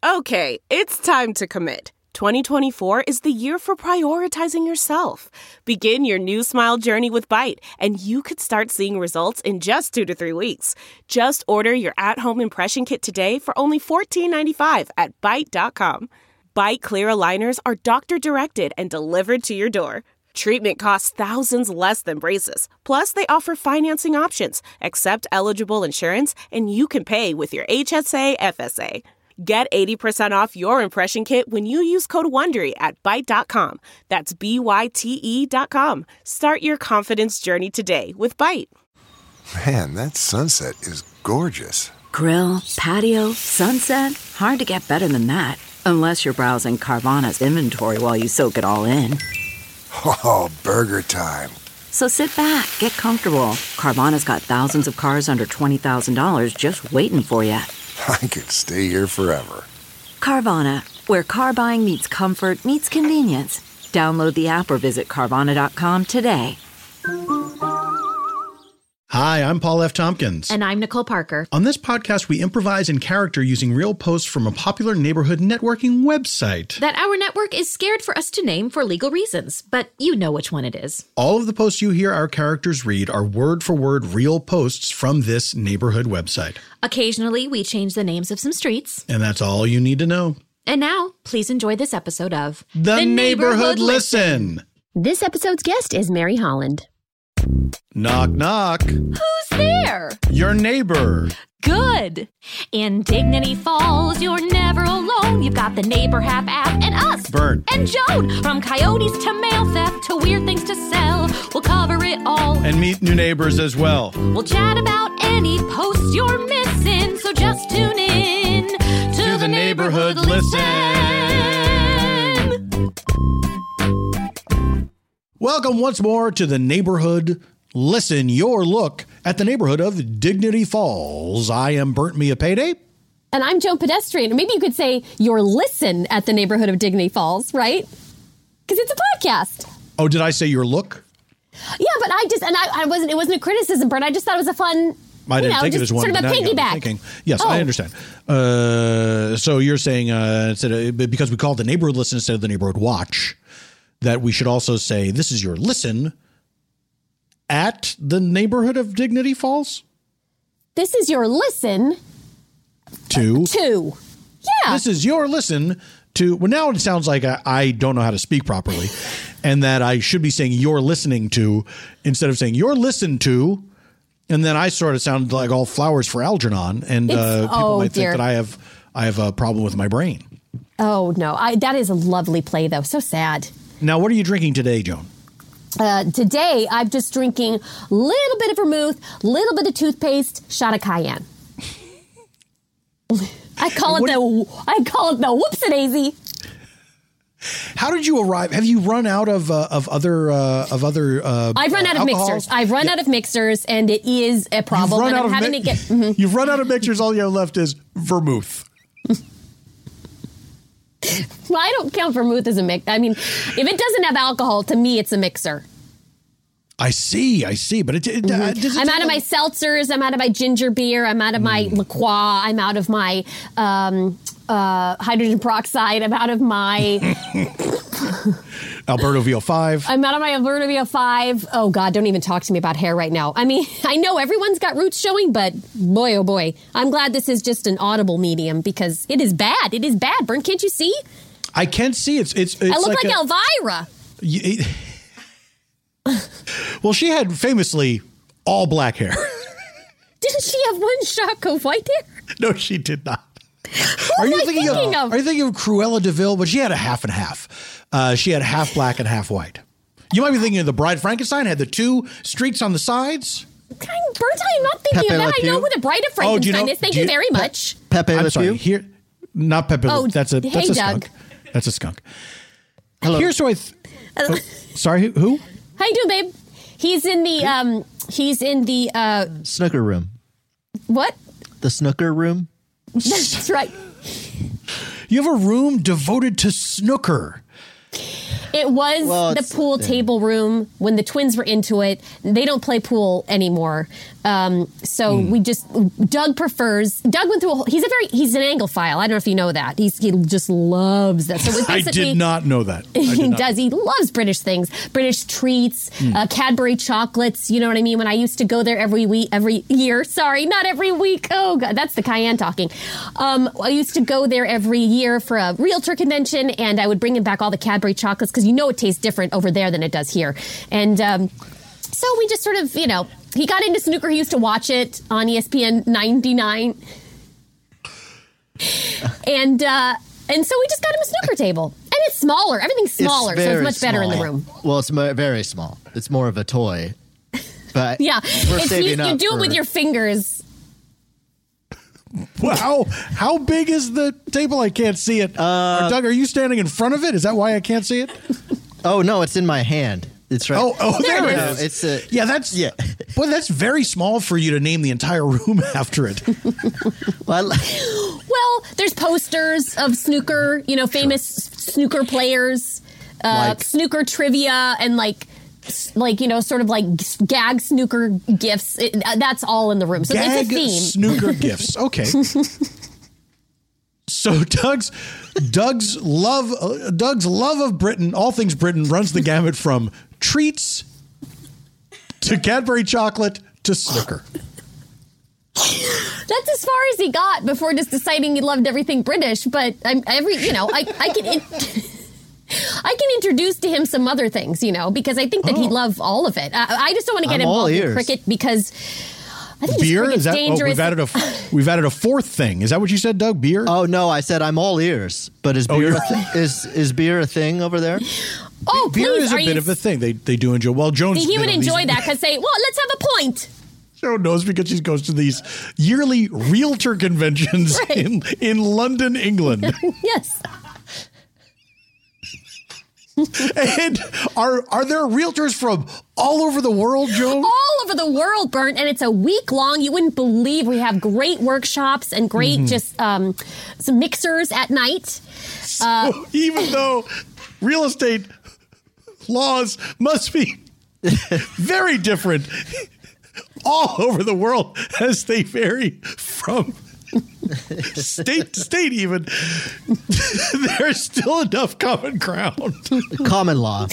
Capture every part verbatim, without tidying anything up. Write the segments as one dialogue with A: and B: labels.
A: Okay, it's time to commit. twenty twenty-four is the year for prioritizing yourself. Begin your new smile journey with Byte, and you could start seeing results in just two to three weeks. Just order your at-home impression kit today for only fourteen ninety-five at byte dot com. Byte Clear aligners are doctor-directed and delivered to your door. Treatment costs thousands less than braces. Plus, they offer financing options, accept eligible insurance, and you can pay with your H S A F S A. Get eighty percent off your impression kit when you use code WONDERY at byte dot com. That's B Y T E dot com. Start your confidence journey today with Byte.
B: Man, that sunset is gorgeous.
C: Grill, patio, sunset. Hard to get better than that. Unless you're browsing Carvana's inventory while you soak it all in.
B: Oh, burger time.
C: So sit back, get comfortable. Carvana's got thousands of cars under twenty thousand dollars just waiting for you.
B: I could stay here forever.
C: Carvana, where car buying meets comfort, meets convenience. Download the app or visit Carvana dot com today.
D: Hi, I'm Paul F. Tompkins.
E: And I'm Nicole Parker.
D: On this podcast, we improvise in character using real posts from a popular neighborhood networking website
E: that our network is scared for us to name for legal reasons, but you know which one it is.
D: All of the posts you hear our characters read are word-for-word real posts from this neighborhood website.
E: Occasionally, we change the names of some streets.
D: And that's all you need to know.
E: And now, please enjoy this episode of
D: The, the Neighborhood, Neighborhood Listen.
F: Listen. This episode's guest is Mary Holland.
D: Knock, knock.
E: Who's there?
D: Your neighbor.
E: Good. In Dignity Falls, you're never alone. You've got the Neighbor Hap app and us.
D: Bert.
E: And Joan. From coyotes to mail theft to weird things to sell, we'll cover it all.
D: And meet new neighbors as well.
E: We'll chat about any post you're missing, so just tune in to,
D: to the, the Neighborhood, neighborhood Listen. Listen. Welcome once more to the Neighborhood Listen, your look at the neighborhood of Dignity Falls. I am Burnt Mia Payday.
F: And I'm Joan Pedestrian. Or maybe you could say your listen at the neighborhood of Dignity Falls, right? Because it's a podcast.
D: Oh, did I say your look?
F: Yeah, but I just, and I, I wasn't, it wasn't a criticism, Bert. I just thought it was a fun,
D: I didn't
F: you know,
D: think it as one.
F: Sort of a piggyback.
D: Yes, oh. I understand. Uh, so you're saying, uh, instead of, because we call it the Neighborhood Listen instead of the Neighborhood Watch, that we should also say, this is your listen at the neighborhood of Dignity Falls?
F: This is your listen
D: to.
F: To. Yeah.
D: This is your listen to. Well, now it sounds like I, I don't know how to speak properly and that I should be saying you're listening to instead of saying you're listened to. And then I sort of sound like all flowers for Algernon. And uh, people
F: oh,
D: might
F: dear.
D: think that I have I have a problem with my brain.
F: Oh, no. I, that is a lovely play, though. So sad.
D: Now, what are you drinking today, Joan?
F: Uh, today, I'm just drinking a little bit of vermouth, little bit of toothpaste, shot of cayenne. I call it the I call it the whoopsie-daisy.
D: How did you arrive? Have you run out of uh, of other uh, of other? Uh,
F: I've run out of
D: alcohols?
F: mixers. I've run yeah. out of mixers, and it is a problem.
D: You've run
F: and
D: out
F: I'm
D: of
F: having
D: mi-
F: to get. Mm-hmm.
D: You've run out of mixers. All you have left is vermouth.
F: Well, I don't count vermouth as a mix. I mean, if it doesn't have alcohol, to me, it's a mixer.
D: I see, I see, but it. it, mm-hmm. uh, does it
F: I'm out of my seltzers. I'm out of my ginger beer. I'm out of my mm. La Croix. I'm out of my um, uh, hydrogen peroxide. I'm out of my
D: Alberto V O five.
F: I'm out of my Alberto V O five. Oh God, don't even talk to me about hair right now. I mean, I know everyone's got roots showing, but boy, oh boy, I'm glad this is just an audible medium because it is bad. It is bad. Bern, can't you see?
D: I can't see. It's it's. it's
F: I look like,
D: like
F: a, Elvira.
D: It, well, she had famously all black hair.
F: Didn't she have one shock of white hair?
D: No, she did not.
F: Who
D: are
F: am
D: you
F: I
D: thinking,
F: thinking
D: of,
F: of?
D: Are you thinking of Cruella de Vil? But she had a half and half. Uh, she had half black and half white. You might be thinking of the Bride Frankenstein. Had the two streaks on the sides.
F: Bert, I'm not thinking
G: Pepe
F: of that.
G: Le
F: I know
G: Pew?
F: who the Bride of Frankenstein
D: oh, do you know,
F: is. Thank
D: you,
F: you very much.
G: Pepe
D: I'm
G: Le
D: sorry.
G: Pew?
D: Here, not Pepe.
F: Oh,
D: that's a that's
F: hey,
D: a
F: Doug.
D: skunk. That's a skunk.
G: Hello.
D: Here's who I. Th- oh, sorry, who? who?
F: How you doing, babe? He's in the um. He's in the uh.
G: Snooker room.
F: What?
G: The snooker room.
F: That's right.
D: You have a room devoted to snooker.
F: It was
G: well,
F: the pool yeah. table room when the twins were into it. They don't play pool anymore, Um, so
D: Mm.
F: we just, Doug prefers, Doug went through a whole, he's a very, he's an Anglophile. I don't know if you know that. He's, he just loves that. So it was
D: I
F: basically,
D: did not know that. I did
F: he
D: not.
F: does. He loves British things, British treats,
D: Mm.
F: uh, Cadbury chocolates. You know what I mean? When I used to go there every week, every year, sorry, not every week. Oh God, that's the cayenne talking. Um, I used to go there every year for a realtor convention, and I would bring him back all the Cadbury chocolates because you know it tastes different over there than it does here. And, um, so we just sort of, you know, he got into snooker. He used to watch it on E S P N ninety-nine. And uh, and so we just got him a snooker table. And it's smaller. Everything's smaller, so it's
G: very
F: much better in the
G: small.
F: room.
G: Well, it's mo- very small. It's more of a toy. But
F: Yeah.
G: we're
F: It's,
G: saving
F: you, you
G: up
F: do it
G: for-
F: with your fingers.
D: Well, how how big is the table? I can't see it. Uh, Doug, are you standing in front of it? Is that why I can't see it?
G: Oh no, it's in my hand. It's right.
D: Oh, oh, there,
F: There
D: it
F: it
D: is.
G: No, it's a,
D: Yeah, that's
G: Yeah.
D: Boy, that's very small for you to name the entire room after it.
G: well,
F: Well, there's posters of snooker, you know, famous snooker players, uh,
D: Like?
F: snooker trivia, and like, s- like you know, sort of like gag snooker gifts. It, uh, that's all in the room. So
D: Gag
F: it's a theme.
D: snooker gifts. Okay. So Doug's Doug's love uh, Doug's love of Britain, all things Britain, runs the gamut from treats to Cadbury chocolate to snooker.
F: That's as far as he got before just deciding he loved everything British. But I'm every, you know, I, I can, in, I can introduce to him some other things, you know, because I think that
D: Oh.
F: he'd love all of it. I, I just don't want to get
G: I'm all
F: involved in
G: ears.
F: cricket because I think
D: Beer
F: cricket's
D: is that? Oh,
F: dangerous.
D: we've added a we've added a fourth thing. Is that what you said, Doug? Beer?
G: oh no, I said I'm all ears. But is
D: Oh,
G: beer
D: you're-
G: a th- is is beer a thing over there?
F: oh,
D: Beer
F: please,
D: is a
F: are
D: bit
F: you,
D: of a thing. They they do enjoy. Well, Jones,
F: he
D: you
F: would
D: know, these-
F: enjoy that because say, well, let's have a point.
D: Joan knows because she goes to these yearly realtor conventions
F: Right.
D: in in London, England.
F: Yes.
D: And are are there realtors from all over the world, Joan?
F: All over the world, Bernd, and it's a week long. You wouldn't believe we have great workshops and great
D: Mm-hmm.
F: just um, some mixers at night. Uh,
D: So even though real estate laws must be very different all over the world as they vary from state to state, even there's still enough common ground.
G: Common law.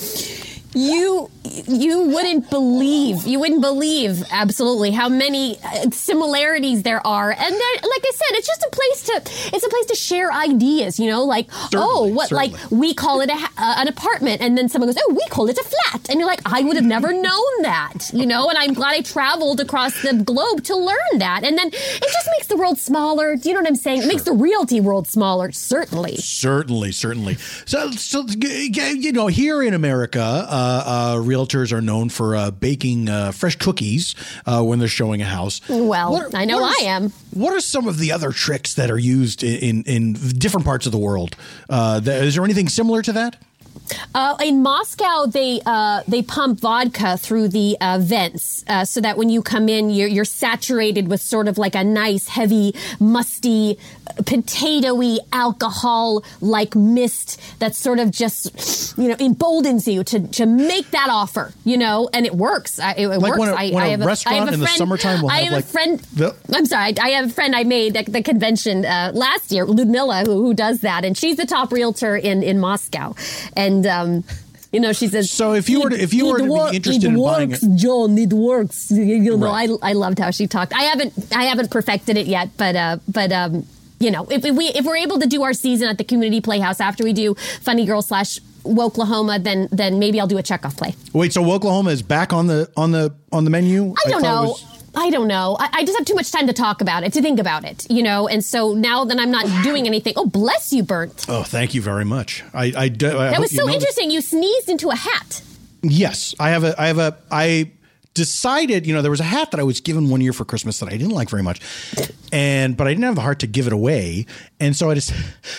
F: You you wouldn't believe you wouldn't believe absolutely how many uh, similarities there are, and then like I said, it's just a place to it's a place to share ideas. You know, like oh, what
D: certainly.
F: like we call it a, ha- uh, an apartment, and then someone goes, oh, we call it a flat, and you're like, I would have never known that. You know, and I'm glad I traveled across the globe to learn that, and then it just makes the world smaller. Do you know what I'm saying? It makes the realty world smaller, certainly.
D: Certainly, certainly. So, so g- g- you know, here in America, uh, uh, realtors are known for uh, baking uh, fresh cookies uh, when they're showing a house.
F: Well, I know
D: what are
F: I
D: s-
F: am.
D: What are some of the other tricks that are used in in, in different parts of the world? Uh, th- is there anything similar to that?
F: Uh, in Moscow, they uh, they pump vodka through the uh, vents uh, so that when you come in, you're, you're saturated with sort of like a nice, heavy, musty, potatoey alcohol-like mist that sort of just, you know, emboldens you to, to make that offer, you know, and it works. I, it, it
D: Like
F: works.
D: when a-
F: I,
D: when
F: I
D: a
F: have a, I
D: restaurant
F: have a
D: in the
F: friend,
D: summertime will
F: I
D: have,
F: have
D: like,
F: a friend.
D: the-
F: I'm sorry. I have a friend I made at the convention uh, last year, Ludmilla, who, who does that, and she's the top realtor in in Moscow, and. Um, You know, she says.
D: So if you were to- if you
F: "It
D: were to be
F: wor-
D: interested
F: it
D: in
F: works,
D: buying it-
F: John, it works. You know,
D: Right.
F: I I loved how she talked. I haven't I haven't perfected it yet, but uh, but um, you know, if, if we if we're able to do our season at the community playhouse after we do Funny Girl slash Woklahoma, then then maybe I'll do a checkoff play.
D: Wait, so Oklahoma is back on the on the on the menu?
F: I don't
D: thought it
F: know.
D: was-
F: I don't know. I, I just have too much time to talk about it, to think about it, you know. And so now that I'm not doing anything, oh, bless you, Bernd.
D: Oh, thank you very much. I, I, I
F: That was so interesting. You sneezed into a hat.
D: Yes, I have a. I have a. I decided. You know, there was a hat that I was given one year for Christmas that I didn't like very much, and but I didn't have the heart to give it away, and so I just.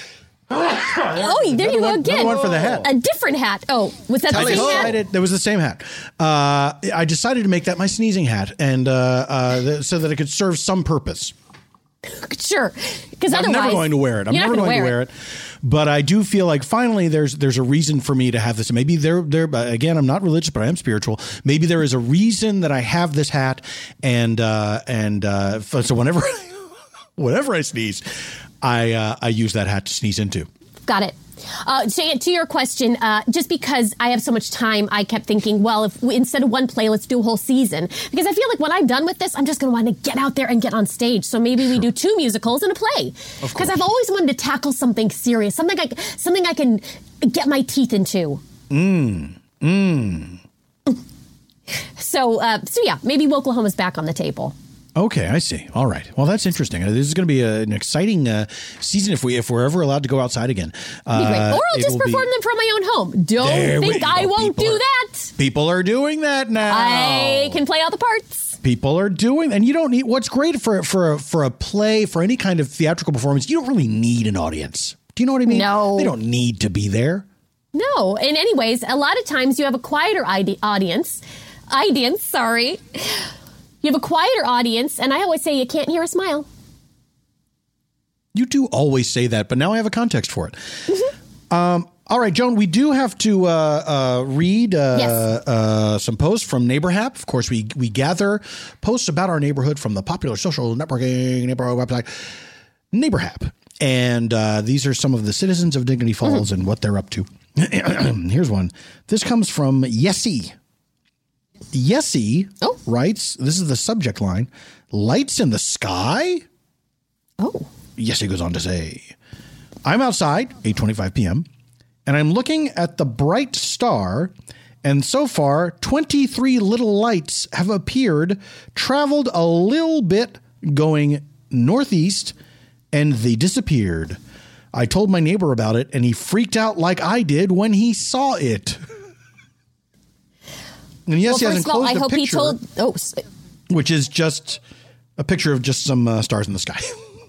F: Oh, there you go
D: one-
F: again.
D: another one for the hat.
F: A different hat. Oh, was that the
G: Tally
F: same
G: ho.
F: hat?
D: decided there was the same hat. Uh, I decided to make that my sneezing hat, and uh, uh, th- so that it could serve some purpose.
F: Sure, because
D: I'm
F: otherwise
D: never going to wear it. I'm
F: you're
D: never
F: not
D: going
F: gonna
D: to wear it. But I do feel like finally there's there's a reason for me to have this. Maybe there there again, I'm not religious, but I am spiritual. Maybe there is a reason that I have this hat, and uh, and uh, so whenever whenever I sneeze, I uh, I use that hat to sneeze into.
F: Got it. Uh, to, to your question, uh, just because I have so much time, I kept thinking, well, if we, instead of one play, let's do a whole season. Because I feel like when I'm done with this, I'm just going to want to get out there and get on stage. So maybe we do two musicals and a play. Because I've always wanted to tackle something serious, something I, something I can get my teeth into.
D: Mm. Mm.
F: So, uh, so yeah, maybe Woklahoma's back on the table.
D: Okay, I see. All right. Well, that's interesting. This is going to be a, an exciting uh, season if we if we're ever allowed to go outside again. Uh,
F: Be great. Or I'll just perform be... them from my own home. Don't there think we, I won't do
D: are,
F: that.
D: People are doing that now.
F: I can play all the parts.
D: People are doing, and you don't need. What's great for for for a play, for any kind of theatrical performance, you don't really need an audience. Do you know what I mean?
F: No,
D: they don't need to be there.
F: No. And anyways, a lot of times you have a quieter audience. Audience, sorry. You have a quieter audience, and I always say you can't hear a smile.
D: You do always say that, but now I have a context for it.
F: Mm-hmm.
D: Um, all right, Joan, we do have to uh, uh, read uh,
F: yes.
D: uh, some posts from NeighborHap. Of course, we we gather posts about our neighborhood from the popular social networking neighborhood website, NeighborHap. And uh, these are some of the citizens of Dignity Falls mm-hmm. and what they're up to. Here's one. This comes from Yessie. Yessie oh. writes, this is the subject line, lights in the sky?
F: Oh.
D: Yessie goes on to say, I'm outside, eight twenty-five p.m., and I'm looking at the bright star, and so far, twenty-three little lights have appeared, traveled a little bit going northeast, and they disappeared. I told my neighbor about it, and he freaked out like I did when he saw it. And yes,
F: well,
D: he has
F: first of all,
D: enclosed
F: I
D: a
F: hope
D: picture,
F: he told. Oh,
D: which is just a picture of just some uh, stars in the sky.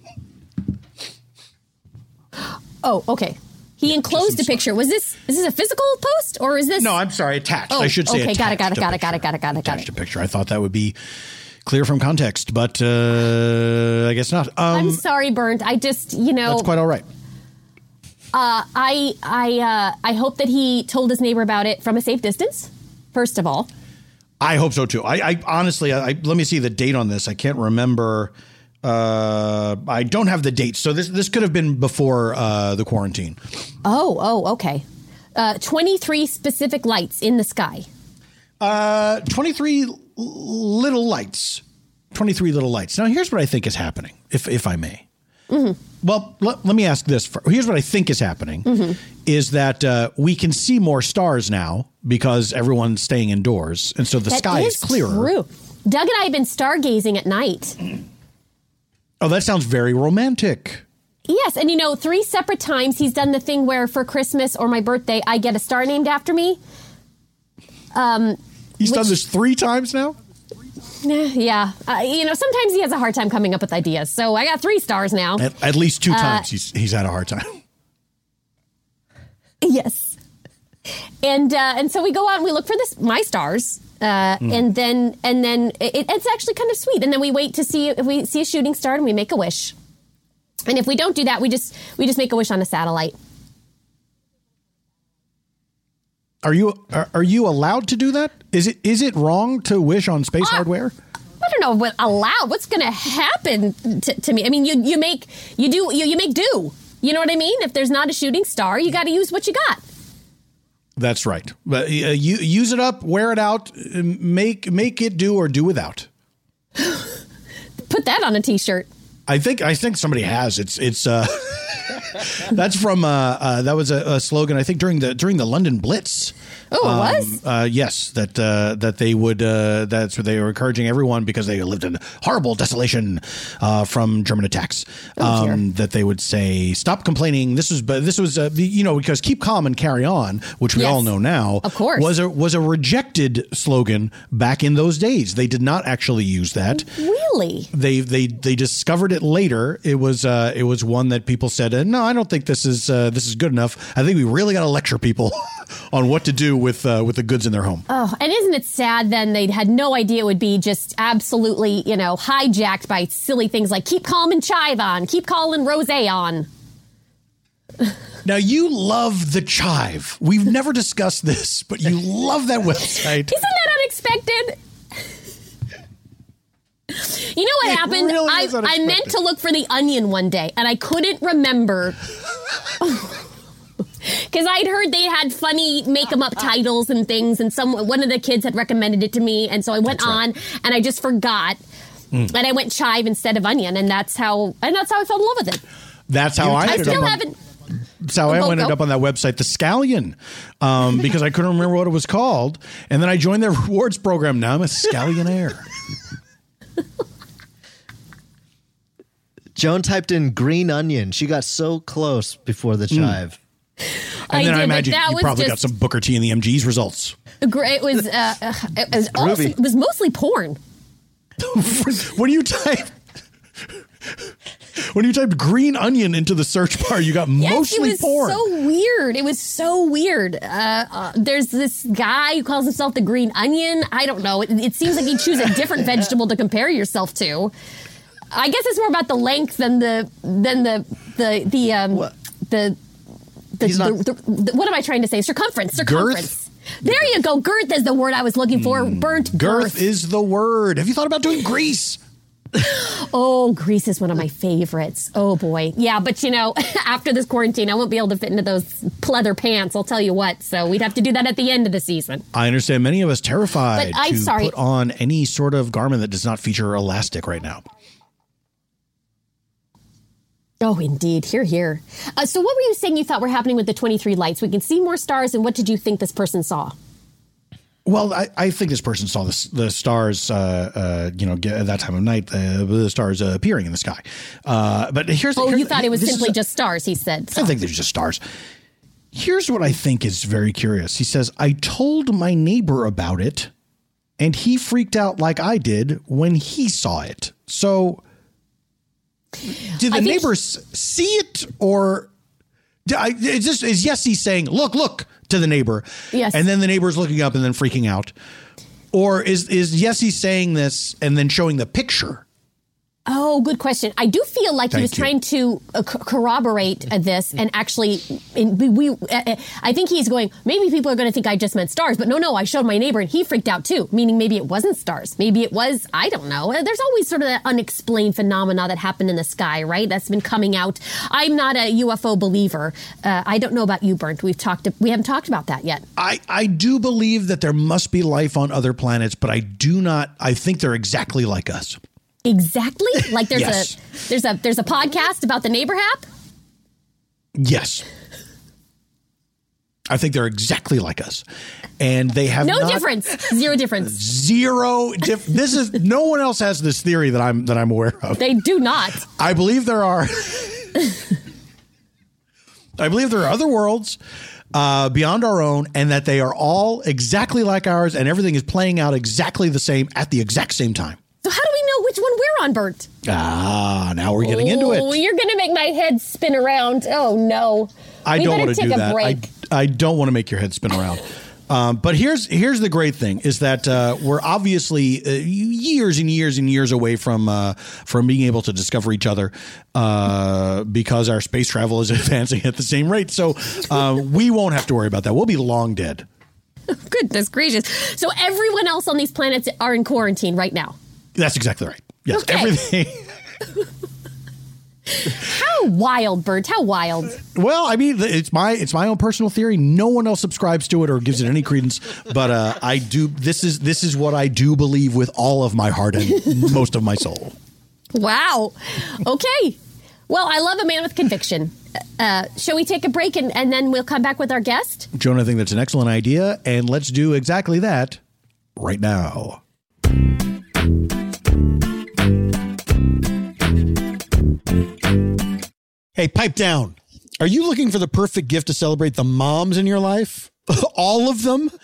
F: Oh, okay. He yeah, enclosed a picture. Stars. Was this is this a physical post or is this?
D: No, I'm sorry, attached.
F: Oh,
D: I should say
F: okay,
D: attached.
F: got it, got it, got
D: it,
F: it, got it, got it, got it, got it.
D: Attached a picture. I thought that would be clear from context, but uh, I guess not. Um,
F: I'm sorry, Bernd. I just, you know,
D: that's quite all right.
F: Uh, I I uh, I hope that he told his neighbor about it from a safe distance. First of all,
D: I hope so too. I, I honestly, I, I, let me see the date on this. I can't remember. Uh, I don't have the date, so this this could have been before uh, the quarantine.
F: Oh, oh, okay. Uh, twenty-three specific lights in the sky.
D: Uh, twenty-three little lights. twenty-three little lights. Now, here's what I think is happening, if if I may.
F: Mm-hmm.
D: Well, let, let me ask this. For, here's what I think is happening, mm-hmm. is that uh, we can see more stars now because everyone's staying indoors. And so the
F: that
D: sky is,
F: is
D: clearer.
F: True. Doug and I have been stargazing at night.
D: Oh, that sounds very romantic.
F: Yes. And, you know, three separate times he's done the thing where for Christmas or my birthday, I get a star named after me. Um,
D: he's
F: which,
D: done this three times now?
F: Yeah. Uh, you know, sometimes he has a hard time coming up with ideas. So I got three stars now.
D: At, at least two
F: uh,
D: times he's he's had a hard time.
F: Yes. And uh, and so we go out and we look for this my stars. Uh, mm. And then and then it, it's actually kind of sweet. And then we wait to see if we see a shooting star and we make a wish. And if we don't do that, we just we just make a wish on a satellite.
D: Are you are, are you allowed to do that? Is it is it wrong to wish on space uh, hardware?
F: I don't know what allowed. What's going to happen to, to me? I mean, you you make you do you, you make do. You know what I mean? If there's not a shooting star, you got to use what you got.
D: That's right. But uh, you use it up, wear it out, make make it do or do without.
F: Put that on a t-shirt.
D: I think I think somebody has. It's it's uh, that's from uh, uh, that was a, a slogan I think during the during the London Blitz.
F: Oh, it
D: um,
F: was?
D: Uh, yes, that uh, that they would. Uh, that's what they were encouraging everyone because they lived in horrible desolation uh, from German attacks.
F: Oh,
D: um, that they would say, "Stop complaining." This was, but this was, uh, you know, because "Keep calm and carry on," which we
F: yes,
D: all know now,
F: of course,
D: was a was a rejected slogan back in those days. They did not actually use that.
F: Really?
D: They they they discovered it later. It was uh, it was one that people said, "No, I don't think this is uh, this is good enough. I think we really got to lecture people." on what to do with uh, with the goods in their home.
F: Oh, and isn't it sad then they had no idea it would be just absolutely, you know, hijacked by silly things like keep calling Chive on, keep calling Rosé on.
D: Now, you love the Chive. We've never discussed this, but you love that website.
F: Isn't that unexpected? You know what
D: It
F: happened?
D: really
F: I,
D: is
F: I
D: unexpected.
F: meant to look for the Onion one day, and I couldn't remember. Because I'd heard they had funny make-em-up titles and things, and some one of the kids had recommended it to me, and so I went
D: That's right.
F: on, and I just forgot. Mm. And I went Chive instead of Onion, and that's how and that's how I fell in love with it.
D: That's how I
F: I
D: ended
F: still
D: up.
F: haven't...
D: On, that's how I
F: Go,
D: ended
F: go.
D: up on that website, the Scallion, um, because I couldn't remember what it was called, and then I joined their rewards program. Now I'm a Scallionaire.
G: Joan typed in green onion. She got so close before the Chive.
D: And
F: I
D: then
F: did,
D: I
F: but
D: imagine
F: that
D: you
F: was
D: probably got
F: just-
D: some Booker T and the M Gs results.
F: It was, uh, uh, it was, also,
G: Groovy.
F: it was mostly porn.
D: When you type when you typed green onion into the search bar, you got
F: Yes,
D: mostly
F: it was
D: porn.
F: so weird. It was so weird. Uh, uh, there's this guy who calls himself the Green Onion. I don't know. It, it seems like you choose a different vegetable to compare yourself to. I guess it's more about the length than the than the the the um
G: What?
F: the the,
G: He's
F: the,
G: not-
F: the, the what am I trying to say? Circumference. Circumference. There you go. Girth is the word I was looking for. Burnt
D: Girth
F: girth.
D: is the word. Have you thought about doing grease?
F: Oh, grease is one of my favorites. Oh, boy. Yeah, but, you know, after this quarantine, I won't be able to fit into those pleather pants, I'll tell you what. So we'd have to do that at the end of the season.
D: I understand many of us terrified
F: But I'm
D: to
F: sorry.
D: put on any sort of garment that does not feature elastic right now.
F: Oh, indeed. Here, here. Uh, so what were you saying you thought were happening with the twenty-three lights? We can see more stars, and what did you think this person saw?
D: Well, I, I think this person saw the, the stars, uh, uh, you know, at that time of night, the, the stars uh, appearing in the sky. Uh, but here's
F: Oh,
D: here's-
F: you thought it was
D: this is
F: simply
D: a-
F: just stars, he said.
D: I think they're just stars. Here's what I think is very curious. He says, I told my neighbor about it, and he freaked out like I did when he saw it. So did the
F: I think-
D: neighbors see it, or I, is, this, is Yessie saying, look, look, to the neighbor?
F: Yes.
D: And then the neighbor's looking up and then freaking out. Or is, is Yessie saying this and then showing the picture?
F: Oh, good question. I do feel like he
D: Thank
F: was
D: you.
F: trying to uh, co- corroborate uh, this, and actually, in, we. we uh, uh, I think he's going. Maybe people are going to think I just meant stars, but no, no. I showed my neighbor, and he freaked out too. Meaning, maybe it wasn't stars. Maybe it was. I don't know. Uh, There's always sort of that unexplained phenomena that happened in the sky, right? That's been coming out. I'm not a U F O believer. Uh, I don't know about you, Bernd. We've talked. We haven't talked about that yet.
D: I, I do believe that there must be life on other planets, but I do not. I think they're exactly like us.
F: Exactly. Like there's
D: Yes.
F: a there's a there's a podcast about the neighbor hap.
D: Yes. I think they're exactly like us. And they have
F: No
D: not-
F: difference. Zero difference.
D: Zero. Dif- this is no one else has this theory that I'm that I'm aware of.
F: They do not.
D: I believe there are. I believe there are other worlds uh, beyond our own, and that they are all exactly like ours, and everything is playing out exactly the same at the exact same time.
F: So how do we know which one we're on, Bert?
D: Ah, now we're getting into
F: Oh,
D: it.
F: you're going to make my head spin around. Oh, no.
D: I
F: we
D: don't
F: better
D: want to
F: take
D: do
F: a
D: that. I,
F: break.
D: I don't want to make your head spin around. Um, but here's here's the great thing is that uh, we're obviously uh, years and years and years away from uh, from being able to discover each other uh, because our space travel is advancing at the same rate. So uh, we won't have to worry about that. We'll be long dead.
F: Goodness gracious. So everyone else on these planets are in quarantine right now.
D: That's exactly right. Yes,
F: Okay.
D: everything.
F: How wild, Bert. How wild.
D: Well, I mean, it's my it's my own personal theory. No one else subscribes to it or gives it any credence. But uh, I do. This is this is what I do believe with all of my heart and most of my soul.
F: Wow. Okay. Well, I love a man with conviction. Uh, shall we take a break and, and then we'll come back with our guest?
D: Joan, I think that's an excellent idea, and let's do exactly that right now. Hey, pipe down. Are you looking for the perfect gift to celebrate the moms in your life? All of them?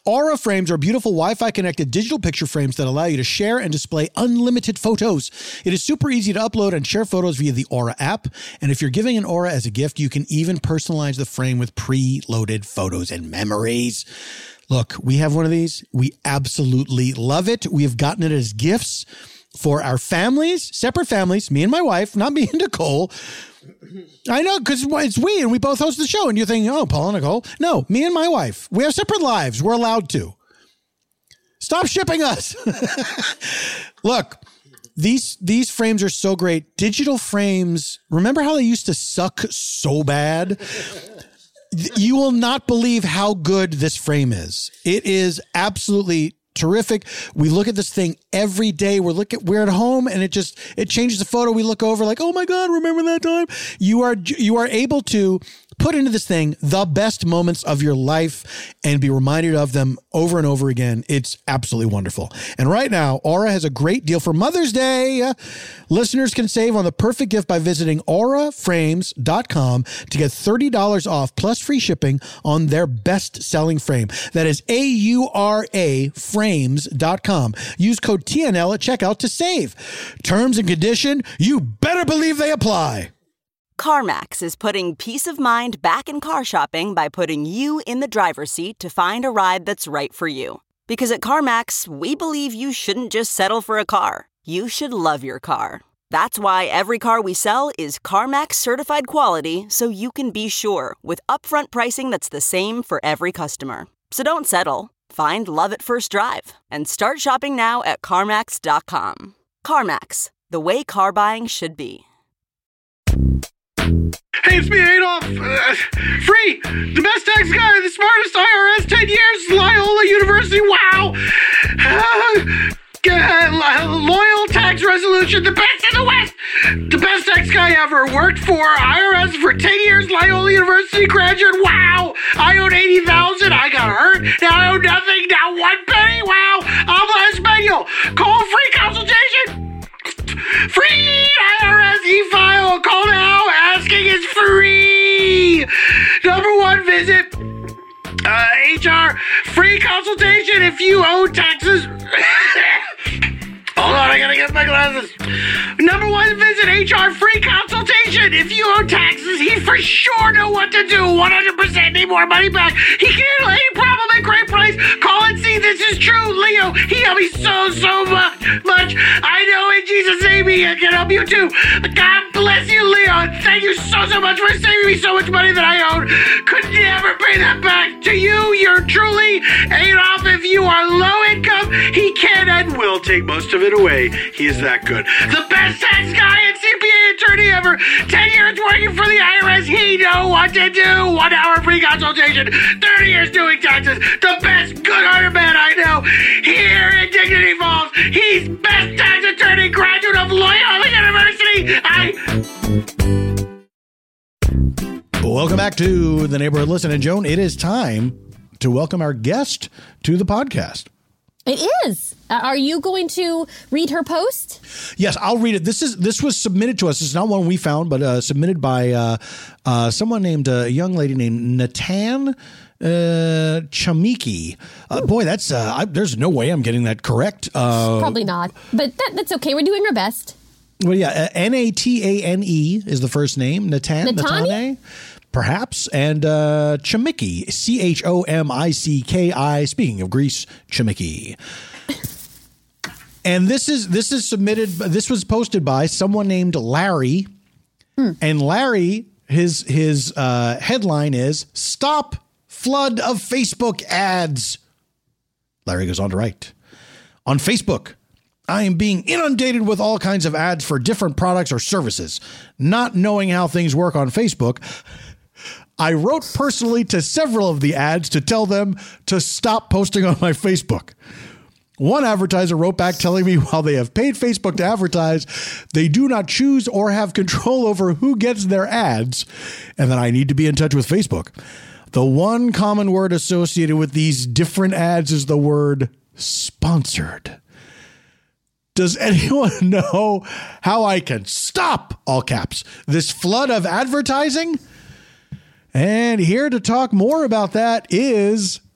D: Aura frames are beautiful Wi-Fi connected digital picture frames that allow you to share and display unlimited photos. It is super easy to upload and share photos via the Aura app. And if you're giving an Aura as a gift, you can even personalize the frame with pre-loaded photos and memories. Look, we have one of these. We absolutely love it. We have gotten it as gifts for our families, separate families, me and my wife, not me and Nicole. I know, because it's we, and we both host the show, and you're thinking, oh, Paul and Nicole. No, me and my wife. We have separate lives. We're allowed to. Stop shipping us. Look, these these frames are so great. Digital frames, remember how they used to suck so bad? You will not believe how good this frame is. It is absolutely terrific. We look at this thing every day. We're looking, we're at home, and it just, it changes the photo. We look over like, oh my God, remember that time? You are, you are able to put into this thing the best moments of your life and be reminded of them over and over again. It's absolutely wonderful. And right now, Aura has a great deal for Mother's Day. Listeners can save on the perfect gift by visiting aura frames dot com to get thirty dollars off plus free shipping on their best-selling frame. That is A U R A frames dot com. Use code T N L at checkout to save. Terms and condition, you better believe they apply.
H: CarMax is putting peace of mind back in car shopping by putting you in the driver's seat to find a ride that's right for you. Because at CarMax, we believe you shouldn't just settle for a car. You should love your car. That's why every car we sell is CarMax certified quality, so you can be sure with upfront pricing that's the same for every customer. So don't settle. Find love at first drive and start shopping now at CarMax dot com. CarMax, the way car buying should be.
I: Hey, it's me, Adolf. Uh, free! The best tax guy, the smartest I R S, ten years, Loyola University, wow! Uh, uh, loyal tax resolution, the best in the West! The best tax guy ever. Worked for I R S for ten years, Loyola University graduate, wow! I owed eighty thousand dollars, I got hurt, now I owe nothing, now one penny, wow! I'm Espanol. Call free consultation! Free I R S e-file. Call now. Asking is free. Number one, visit uh, H R free consultation if you owe taxes. Hold on, I gotta get my glasses. Number one, visit H R free consultation. If you owe taxes, he for sure know what to do. one hundred percent need more money back. He can handle any problem at great price. Call and see this is true. Leo, he helped me so, so much. much. I know in Jesus' name he can help you too. God bless you, Leo. And thank you so, so much for saving me so much money that I owed. Could never pay that back. To you, you're truly Adolf. If you are low income, he can and will take most of it away. He is that good. The best tax guy and C P A attorney ever. ten years working for the I R S. He know what to do. One hour free consultation. thirty years doing taxes. The best good-hearted man I know. Here in Dignity Falls. He's best tax attorney, graduate of Loyola University. I...
D: Welcome back to the Neighborhood Listen. And Joan, it is time to welcome our guest to the podcast.
F: It is. Uh, are you going to read her post?
D: Yes, I'll read it. This is this was submitted to us. It's not one we found, but uh, submitted by uh, uh, someone named uh, a young lady named Natan uh, Chamiki. Uh, boy, that's uh, I, there's no way I'm getting that correct. Uh,
F: Probably not, but that, that's okay. We're doing our best.
D: Well, yeah, uh, N A T A N E is the first name. Natan, Natane? Perhaps, and uh, Chamiki, C H O M I C K I. Speaking of Greece, Chamiki. And this is this is submitted. This was posted by someone named Larry, hmm. and Larry, his his uh, headline is "Stop Flood of Facebook Ads." Larry goes on to write, on Facebook, I am being inundated with all kinds of ads for different products or services. Not knowing how things work on Facebook, I wrote personally to several of the ads to tell them to stop posting on my Facebook. One advertiser wrote back telling me while they have paid Facebook to advertise, they do not choose or have control over who gets their ads, and that I need to be in touch with Facebook. The one common word associated with these different ads is the word sponsored. Does anyone know how I can stop, all caps, this flood of advertising? And here to talk more about that is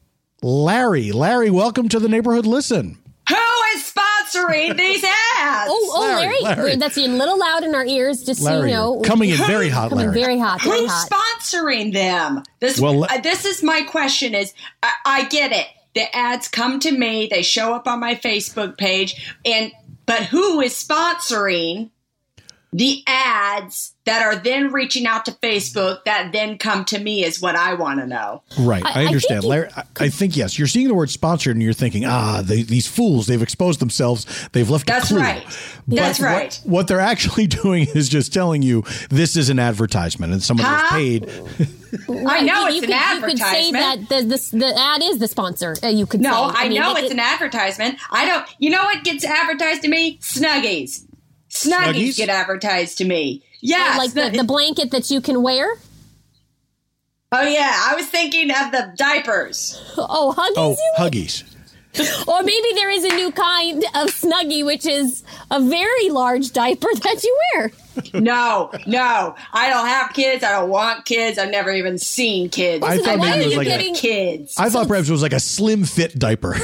D: Larry. Larry, welcome to the Neighborhood Listen.
J: Who is sponsoring these ads?
F: Oh, oh,
D: Larry,
F: Larry,
D: Larry.
F: That's a little loud in our ears, just
D: Larry,
F: so you know.
D: coming in very hot,
F: Coming
D: Larry.
F: very hot, very
J: Who's
F: hot.
J: sponsoring them? This,
D: Well,
J: uh, this is my question is, I, I get it. The ads come to me. They show up on my Facebook page. and But who is sponsoring the ads that are then reaching out to Facebook that then come to me is what I want to know.
D: Right. I,
F: I- I
D: understand.
F: think you-
D: Larry, I, I think, yes, you're seeing the word sponsored and you're thinking, ah, they, these fools, they've exposed themselves. They've left
J: That's
D: a clue.
J: right.
D: But
J: That's
D: what-
J: right.
D: What, they're actually doing is just telling you this is an advertisement and someone was
J: Huh?
D: paid.
J: I know
F: you,
J: it's
F: you
J: an
F: could, You could say
J: advertisement.
F: that the, this, the ad is the sponsor. Uh, you could
J: No,
F: say.
J: I,
F: mean,
J: know
F: it-
J: it's
F: it-
J: an advertisement. I don't. You know what gets advertised to me? Snuggies. Snuggies,
D: Snuggies?
J: get advertised to me. Yeah,
F: like the, the blanket that you can wear.
J: Oh yeah, I was thinking of the diapers.
F: Oh, Huggies.
D: Oh,
F: you mean?
D: Huggies.
F: Or maybe there is a new kind of Snuggie, which is a very large diaper that you wear.
J: No, no, I don't have kids. I don't want kids. I've never even seen kids.
D: I thought
F: why
D: maybe
F: are
D: it was
F: you
D: like
F: getting-
D: a,
J: kids.
D: I thought perhaps it was like a slim fit diaper.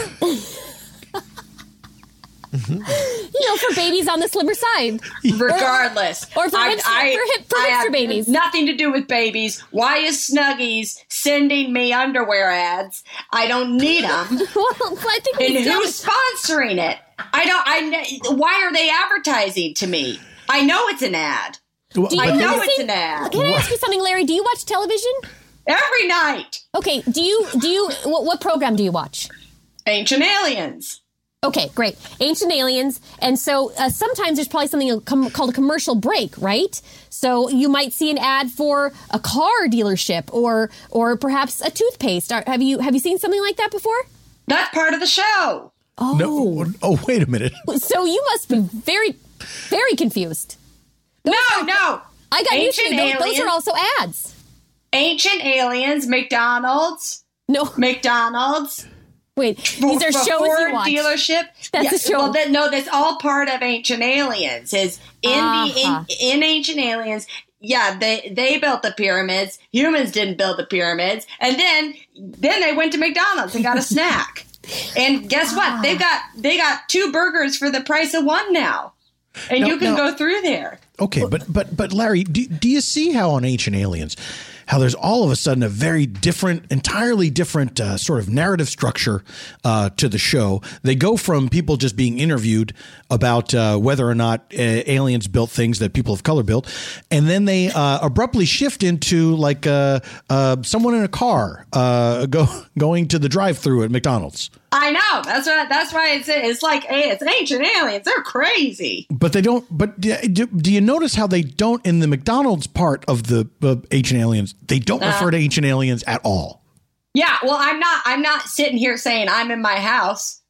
F: You know, for babies on the slimmer side.
J: Regardless,
F: Or for hipster- for hip- for
J: I
F: hipster
J: have
F: babies.
J: Nothing to do with babies. Why is Snuggies sending me underwear ads? I don't need them.
F: Well, I think
J: And
F: we still-
J: who's sponsoring it? I don't. I. kn- Why are they advertising to me? I know it's an ad.
D: Well,
F: Do you
J: I
D: but
J: know
D: they-
J: it's
F: see-
J: an ad.
F: Can I ask you something, Larry? Do you watch television?
J: Every night.
F: Okay. Do you do you what, what program do you watch?
J: Ancient Aliens.
F: Okay, great. Ancient Aliens. And so uh, sometimes there's probably something a com- called a commercial break, right? So you might see an ad for a car dealership or or perhaps a toothpaste. Are, have you have you seen something like that before?
J: That's part of the show.
F: Oh,
D: No, oh, wait a minute.
F: so you must be very, very confused.
J: No, no.
F: I got news for
J: Ancient
F: you. Those, those
J: Aliens.
F: are also ads.
J: Ancient Aliens, McDonald's,
F: No,
J: McDonald's.
F: wait. These are
J: For
F: shows
J: Ford
F: you watch.
J: dealership.
F: That's a show.
J: Well, that, no, that's all part of Ancient Aliens. Is in
F: Uh-huh.
J: the in, in Ancient Aliens. Yeah, they they built the pyramids. Humans didn't build the pyramids, and then then they went to McDonald's and got a snack. And guess what? They got they got two burgers for the price of one now, and
D: Now-
J: you can
D: now-
J: go through there.
D: Okay, but but but Larry, do, do you see how on Ancient Aliens, how there's all of a sudden a very different, entirely different uh, sort of narrative structure uh, to the show? They go from people just being interviewed about uh, whether or not uh, aliens built things that people of color built, and then they uh, abruptly shift into like uh, uh, someone in a car uh, go going to the drive-through at McDonald's.
J: I know. That's why. That's why it's it's like hey, it's Ancient Aliens. They're crazy.
D: But they don't. But do, do, do you notice how they don't in the McDonald's part of the uh, Ancient Aliens? They don't
J: Uh.
D: refer to Ancient Aliens at all.
J: Yeah. Well, I'm not. I'm not sitting here saying I'm in my house.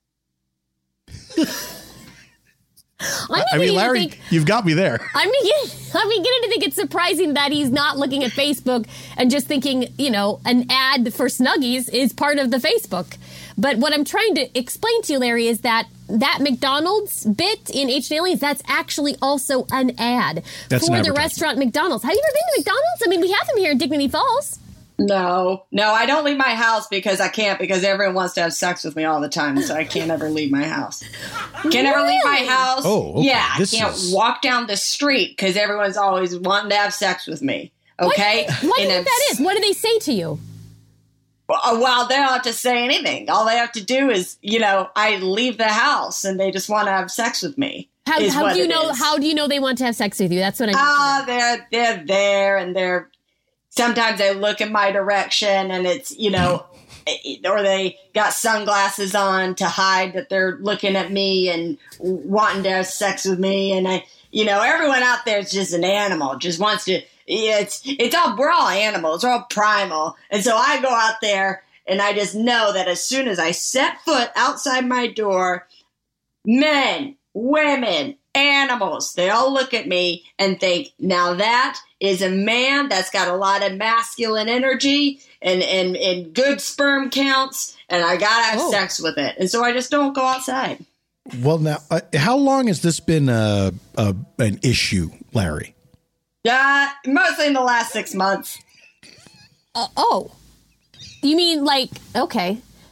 F: I'm
D: I mean,
F: beginning to
D: Larry,
F: think-
D: you've got me there.
F: I'm beginning, I'm beginning to think it's surprising that he's not looking at Facebook and just thinking, you know, an ad for Snuggies is part of the Facebook. But what I'm trying to explain to you, Larry, is that that McDonald's bit in Ancient Aliens, that's actually also an ad
D: That's
F: for
D: an
F: the
D: advertisement.
F: restaurant McDonald's. Have you ever been to McDonald's? I mean, we have them here in Dignity Falls.
J: No, no, I don't leave my house because I can't because everyone wants to have sex with me all the time, so I can't ever leave my house. Can't ever leave my
F: Really?
J: house.
D: Oh, okay.
J: Yeah,
D: This
J: I can't
D: is-
J: walk down the street because everyone's always wanting to have sex with me. Okay,
F: What do you
J: And
F: think
J: I'm
F: that is? What do they say to you?
J: Uh, Well, they don't have to say anything. All they have to do is, you know, I leave the house and they just want to have sex with me.
F: How,
J: is
F: how
J: what
F: do you
J: it
F: know?
J: is.
F: How do you know they want to have sex with you? That's what I.
J: Ah, they're they're there and they're sometimes they look in my direction and it's, you know, or they got sunglasses on to hide that they're looking at me and wanting to have sex with me. And I, you know, everyone out there is just an animal, just wants to. It's it's all we're all animals, we're all primal, and so I go out there and I just know that as soon as I set foot outside my door, men, women, animals, they all look at me and think, now that is a man that's got a lot of masculine energy and and, and good sperm counts, and I gotta have
F: Oh.
J: sex with it, and so I just don't go outside.
D: Well, now, uh, how long has this been uh, uh, an issue, Larry?
J: Uh, mostly in the last six months.
F: Uh, oh, you mean like okay?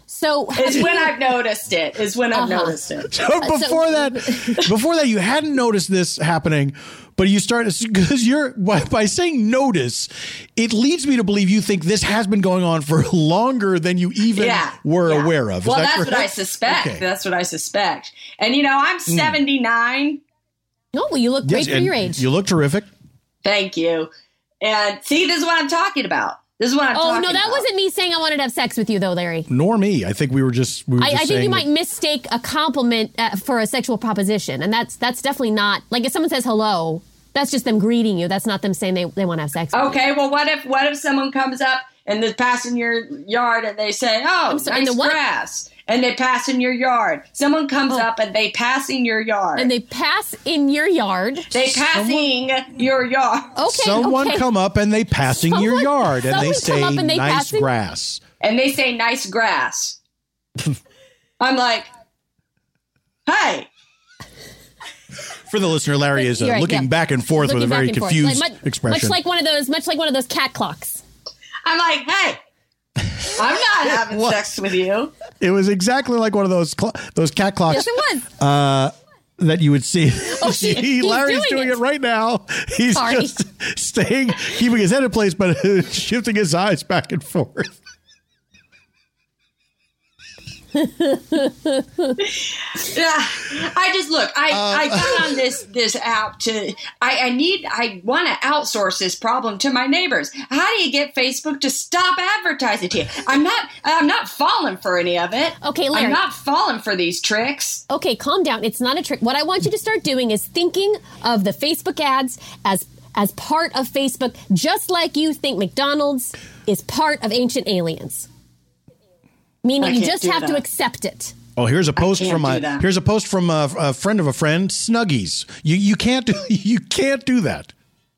F: So
J: It's when I've noticed it. Is when I've
F: Uh-huh.
J: noticed it.
D: So before that, before that, you hadn't noticed this happening, but you started because you're by, by saying notice, it leads me to believe you think this has been going on for longer than you even
J: Yeah,
D: were
J: yeah.
D: aware of. Is
J: Well,
D: that
J: that's
D: correct?
J: what I suspect.
D: Okay.
J: That's what I suspect. And you know, I'm seventy-nine.
F: Oh, well, you look great
D: Yes,
F: for
D: and
F: your age.
D: You look terrific.
J: Thank you. And see, this is what I'm talking about. This is what I'm
F: oh,
J: talking
F: no, that
J: about.
F: wasn't me saying I wanted to have sex with you, though, Larry.
D: Nor me. I think we were just. We were
F: I,
D: just
F: I think you
D: saying
F: might
D: that-
F: mistake a compliment uh, for a sexual proposition. And that's that's definitely not, like if someone says hello, that's just them greeting you. That's not them saying they, they want to have sex with you.
J: Okay, well, what if what if someone comes up and they pass in your yard and they say, "Oh,
F: I'm sorry,
J: nice
F: the what?
J: grass," and they pass in your yard. Someone comes
F: Oh.
J: up and they pass in your yard.
F: And they pass in your yard.
J: they passing your yard.
F: Okay,
D: Someone
F: okay.
D: come up and they passing your
F: Someone-
D: yard and they
F: someone come
D: say
F: up and they
D: nice
F: passing-
D: grass.
J: And they say nice grass. I'm like, hey.
D: For the listener, Larry is uh,
F: You're right,
D: looking
F: yeah.
D: back and forth
F: Looking
D: with a very
F: back and forth.
D: confused
F: Like, much,
D: expression.
F: Much like one of those, much like one of those cat clocks.
J: I'm like, hey. I'm not having
D: What?
J: sex with you.
D: It was exactly like one of those cl- those cat clocks.
F: Yes, it was.
D: Uh, that you would see.
F: Oh, she- he's
D: Larry's
F: doing
D: doing
F: it.
D: it. right now. He's
F: Sorry.
D: just staying, keeping his head in place, but shifting his eyes back and forth.
J: Yeah, I just look. I
D: Uh,
J: I got on this this app to. I, I need. I want to outsource this problem to my neighbors. How do you get Facebook to stop advertising to you? I'm not. I'm not falling for any of it.
F: Okay, Larry.
J: I'm not falling for these tricks.
F: Okay, calm down. It's not a trick. What I want you to start doing is thinking of the Facebook ads as as part of Facebook, just like you think McDonald's is part of Ancient Aliens. Meaning
J: I
F: you
J: can't
F: just
J: do
F: have to
J: that.
F: accept it.
D: Oh, here's a post
J: can't
D: from
J: do
D: a
J: that.
D: here's a post from a, a friend of a friend, Snuggies. You you can't do you can't do that.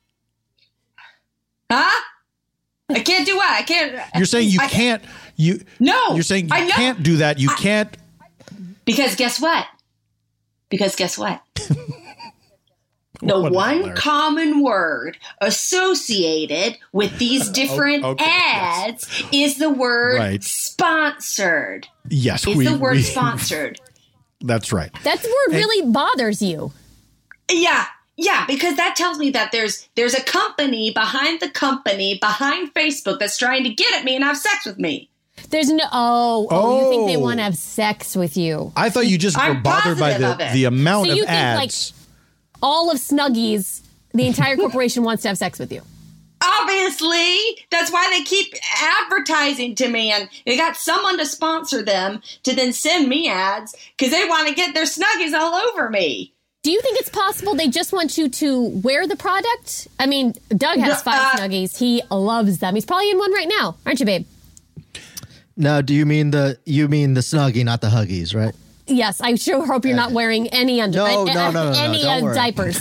J: Huh? I can't do what? I can't.
D: You're saying you
J: I-
D: can't. You
J: No,
D: You're saying you
J: I know.
D: can't do that. You can't.
J: Because guess what? Because guess what? The
D: What is it,
J: one
D: Larry?
J: common word associated with these different
D: okay, yes.
J: ads is the word
D: Right.
J: sponsored.
D: Yes,
J: Is
D: we.
J: the word
D: we-
J: sponsored.
D: That's right.
F: That word really bothers you.
J: Yeah. Yeah, because that tells me that there's there's a company behind the company behind Facebook that's trying to get at me and have sex with me.
F: There's no. Oh, oh, you think they
D: Oh.
F: want to have sex with you?
D: I thought you just
J: I'm
D: were bothered by
J: positive
D: the
J: of it.
D: the amount
F: So you
D: of
F: think, like,
D: ads.
F: All of Snuggies, the entire corporation wants to have sex with you.
J: Obviously, that's why they keep advertising to me, and they got someone to sponsor them to then send me ads because they want to get their Snuggies all over me.
F: Do you think it's possible they just want you to wear the product? I mean, Doug has
J: No,
F: five
J: uh,
F: Snuggies. He loves them. He's probably in one right now, aren't you, babe?
G: No, do you mean the you mean the Snuggie, not the Huggies, right?
F: Yes, I sure hope you're not wearing any under
G: No,
F: uh,
G: no, no, no, no,
F: any
G: don't
F: uh,
G: worry.
F: diapers.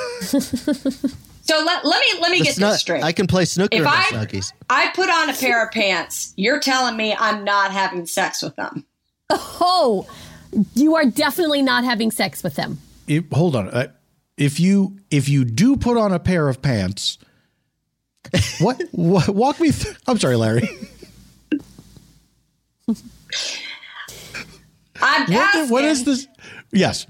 J: So let, let me let me
G: The
J: get
G: snu-
J: this straight.
G: I can play snooker
J: If
G: in the
J: I
G: Snuggies.
J: I put on a pair of pants, you're telling me I'm not having sex with them.
F: Oh, you are definitely not having sex with them.
D: If- hold on. Uh, if you if you do put on a pair of pants, what, what walk me through? I'm sorry, Larry.
J: I'm
D: What,
J: asking.
D: the, what is this? Yes.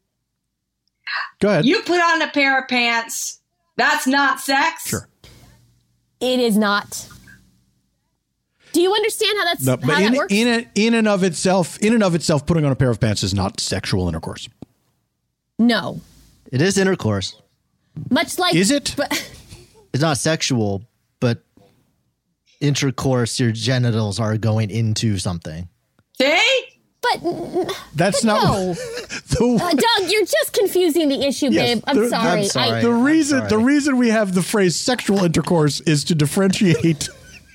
D: Go ahead.
J: You put on a pair of pants. That's not sex.
D: Sure.
F: It is not. Do you understand how that's
D: No,
F: how
D: but
F: that
D: in
F: works?
D: in a, in and of itself, in and of itself, putting on a pair of pants is not sexual intercourse.
F: No,
G: It is intercourse.
F: much like
D: Is it?
F: But,
G: It's not sexual, but intercourse. Your genitals are going into something.
J: See?
F: but n-
D: That's not
F: no,
D: the,
F: uh, Doug, you're just confusing the issue,
D: Yes,
F: babe. I'm
D: the-
F: sorry.
G: I'm sorry.
F: I,
D: the reason
G: sorry.
D: the reason we have the phrase sexual intercourse is to differentiate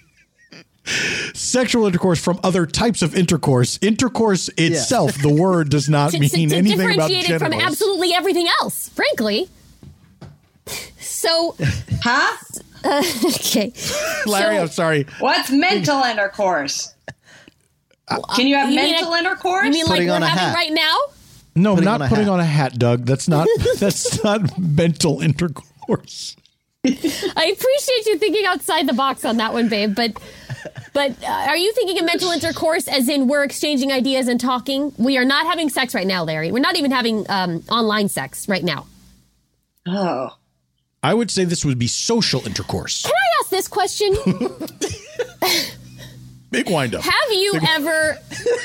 D: sexual intercourse from other types of intercourse. Intercourse itself, the word does not
F: to,
D: mean
F: to, to
D: anything about
F: differentiate it from
D: genitals.
F: absolutely everything else, frankly. So,
J: Huh?
F: okay.
D: Larry,
F: So-
D: I'm sorry.
J: What's mental intercourse? Can you have
F: You mean
J: mental
F: like-
J: intercourse?
F: You mean like
G: Putting
F: we're
G: on a
F: having
G: hat.
F: right now?
D: No,
G: Putting
D: not
G: on a
D: putting
G: hat.
D: on a hat, Doug. That's not that's not mental intercourse.
F: I appreciate you thinking outside the box on that one, babe, but But uh, are you thinking of mental intercourse as in we're exchanging ideas and talking? We are not having sex right now, Larry. We're not even having um, online sex right now.
J: Oh.
D: I would say this would be social intercourse.
F: Can I ask this question?
D: Big wind up.
F: Have you
D: Big...
F: ever...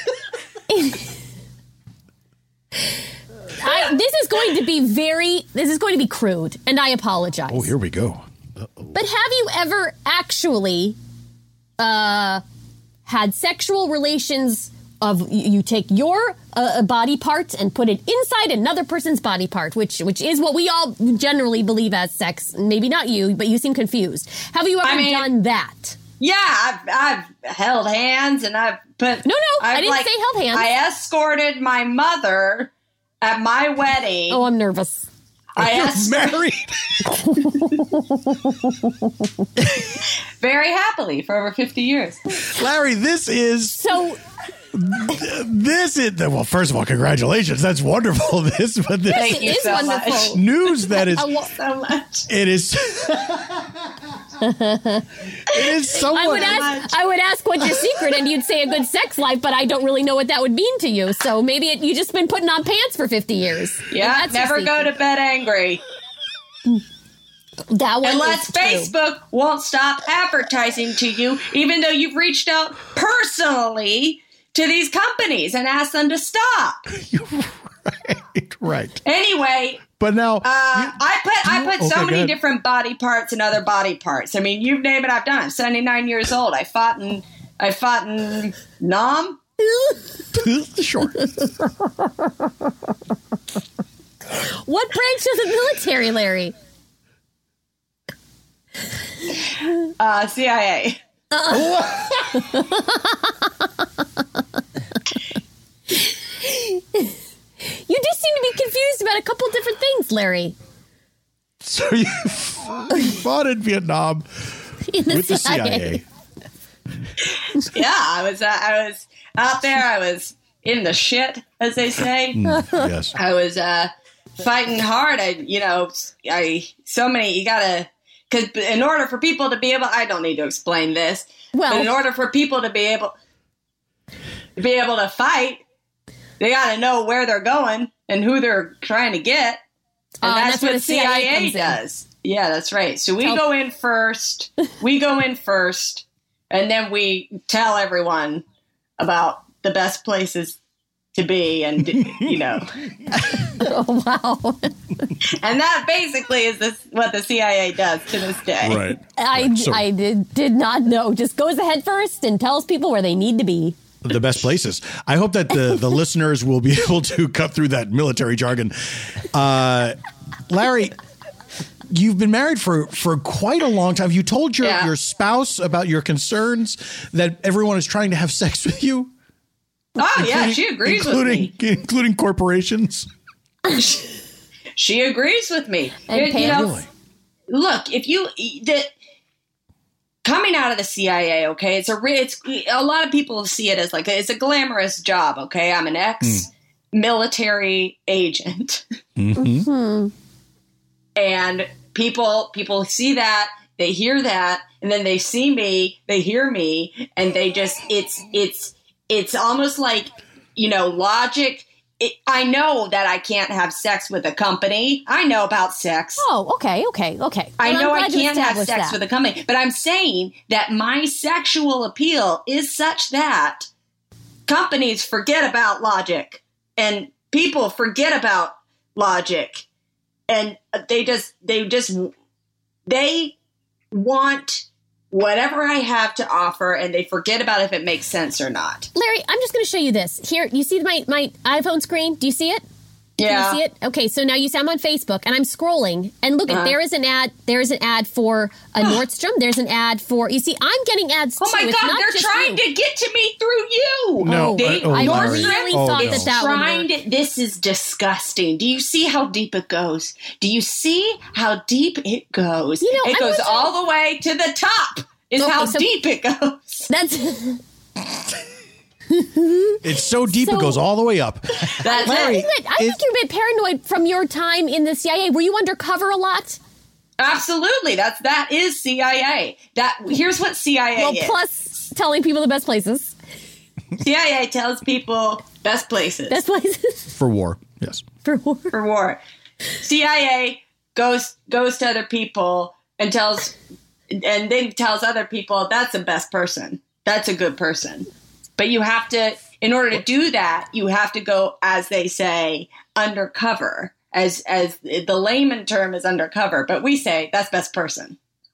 F: I, this is going to be very, this is going to be crude, and I apologize.
D: Oh, here we go. Uh-oh.
F: But have you ever actually uh, had sexual relations of, you take your uh, body part and put it inside another person's body part, which which is what we all generally believe as sex. Maybe not you, but you seem confused. Have you ever I mean, done that?
J: Yeah, I've, I've held hands and I've put...
F: No, no,
J: I've,
F: I didn't
J: like,
F: say held hands.
J: I escorted my mother at my wedding.
F: Oh, I'm nervous.
J: I
D: You're
J: esc-
D: married?
J: Very happily for over fifty years.
D: Larry, this is...
F: So...
D: This is... Well, first of all, congratulations. That's wonderful. This, but this
J: Thank you
F: is
J: so
F: wonderful.
J: much.
D: News that is...
J: I love so much.
D: It is... It is somewhat...
F: I would ask. I would ask what's your secret, and you'd say a good sex life, but I don't really know what that would mean to you. So maybe it, you just been putting on pants for fifty years.
J: Yeah, never go to bed angry.
F: That one
J: Unless
F: is true.
J: Facebook won't stop advertising to you, even though you've reached out personally to these companies and asked them to stop.
D: right, right.
J: Anyway.
D: But now,
J: uh, I put I put
D: okay,
J: so many
D: ahead.
J: different body parts and other body parts. I mean, you name it, I've done it. I'm seventy-nine years old. I fought in I fought in Nam.
D: Sure.
F: What branch of the military, Larry?
J: Uh, C I A.
F: Uh-uh. You just seem to be confused about a couple different things, Larry.
D: So you, you fought in Vietnam
F: in the
D: with the
F: C I A.
D: C I A.
J: Yeah, I was. Uh, I was out there. I was in the shit, as they say.
D: Mm, yes.
J: I was uh, fighting hard. I, you know, I so many. You gotta, because in order for people to be able, I don't need to explain this.
F: Well,
J: but in order for people to be able to be able to fight, they got to know where they're going and who they're trying to get. And
F: uh,
J: that's,
F: that's
J: what
F: the
J: C I A does. Yeah, that's right. So we tell- go in first. We go in first, and then we tell everyone about the best places to be, and you know.
F: Oh, wow.
J: And that basically is this what the C I A does to this day.
D: Right.
F: I,
D: right. So,
F: I did, did not know. Just goes ahead first and tells people where they need to be.
D: The best places. I hope that the, the listeners will be able to cut through that military jargon. Uh, Larry, you've been married for, for quite a long time. You told your,
J: yeah.
D: your spouse about your concerns that everyone is trying to have sex with you?
J: Oh, yeah, she agrees with me.
D: Including corporations?
J: She agrees with me.
F: And
J: you, you know,
D: really?
J: Look, if you... The, coming out of the C I A, okay, it's a it's a lot of people see it as like it's a glamorous job, okay. I'm an ex-military mm. agent,
D: mm-hmm.
J: and people people see that, they hear that, and then they see me, they hear me, and they just it's it's it's almost like, you know, logic. It, I know that I can't have sex with a company. I know about sex.
F: Oh, okay, okay, okay.
J: I
F: well,
J: know I can't have sex
F: that.
J: with a company, but I'm saying that my sexual appeal is such that companies forget about logic and people forget about logic, and they just they just they want whatever I have to offer, and they forget about if it makes sense or not.
F: Larry, I'm just going to show you this. Here, you see my, my iPhone screen? Do you see it?
J: Yeah.
F: Can you see it? Okay, so now you see I'm on Facebook, and I'm scrolling, and look,
J: Uh-huh.
F: at there is an ad. There is an ad for a Nordstrom. There's an ad for, you see, I'm getting ads too.
J: Oh my
F: It's
J: God,
F: not
J: they're
F: just
J: trying
F: you.
J: to get to me through you.
D: No,
J: They,
D: uh, oh,
F: I
D: Larry.
F: really
D: Oh,
F: thought
D: no.
F: that that would
J: trying
F: work.
J: to, this is disgusting. Do you see how deep it goes? Do you see how deep it goes?
F: You know,
J: it
F: I
J: goes
F: want to-
J: all the way to the top is
F: Okay,
J: how
F: so-
J: deep it goes.
F: That's
D: It's so deep
F: So-
D: it goes all the way up.
J: That's
D: Larry,
J: it.
F: I think you're a bit paranoid from your time in the C I A. Were you undercover a lot?
J: Absolutely. That's, that is C I A. That, here's what C I A
F: Well,
J: is.
F: plus telling people the best places.
J: C I A tells people best places.
F: Best places.
D: For war, yes.
F: For war.
J: For war. C I A goes goes to other people and tells, and then tells other people that's the best person. That's a good person. But you have to, in order to do that, you have to go, as they say, undercover. As as the layman term is undercover, but we say that's best person.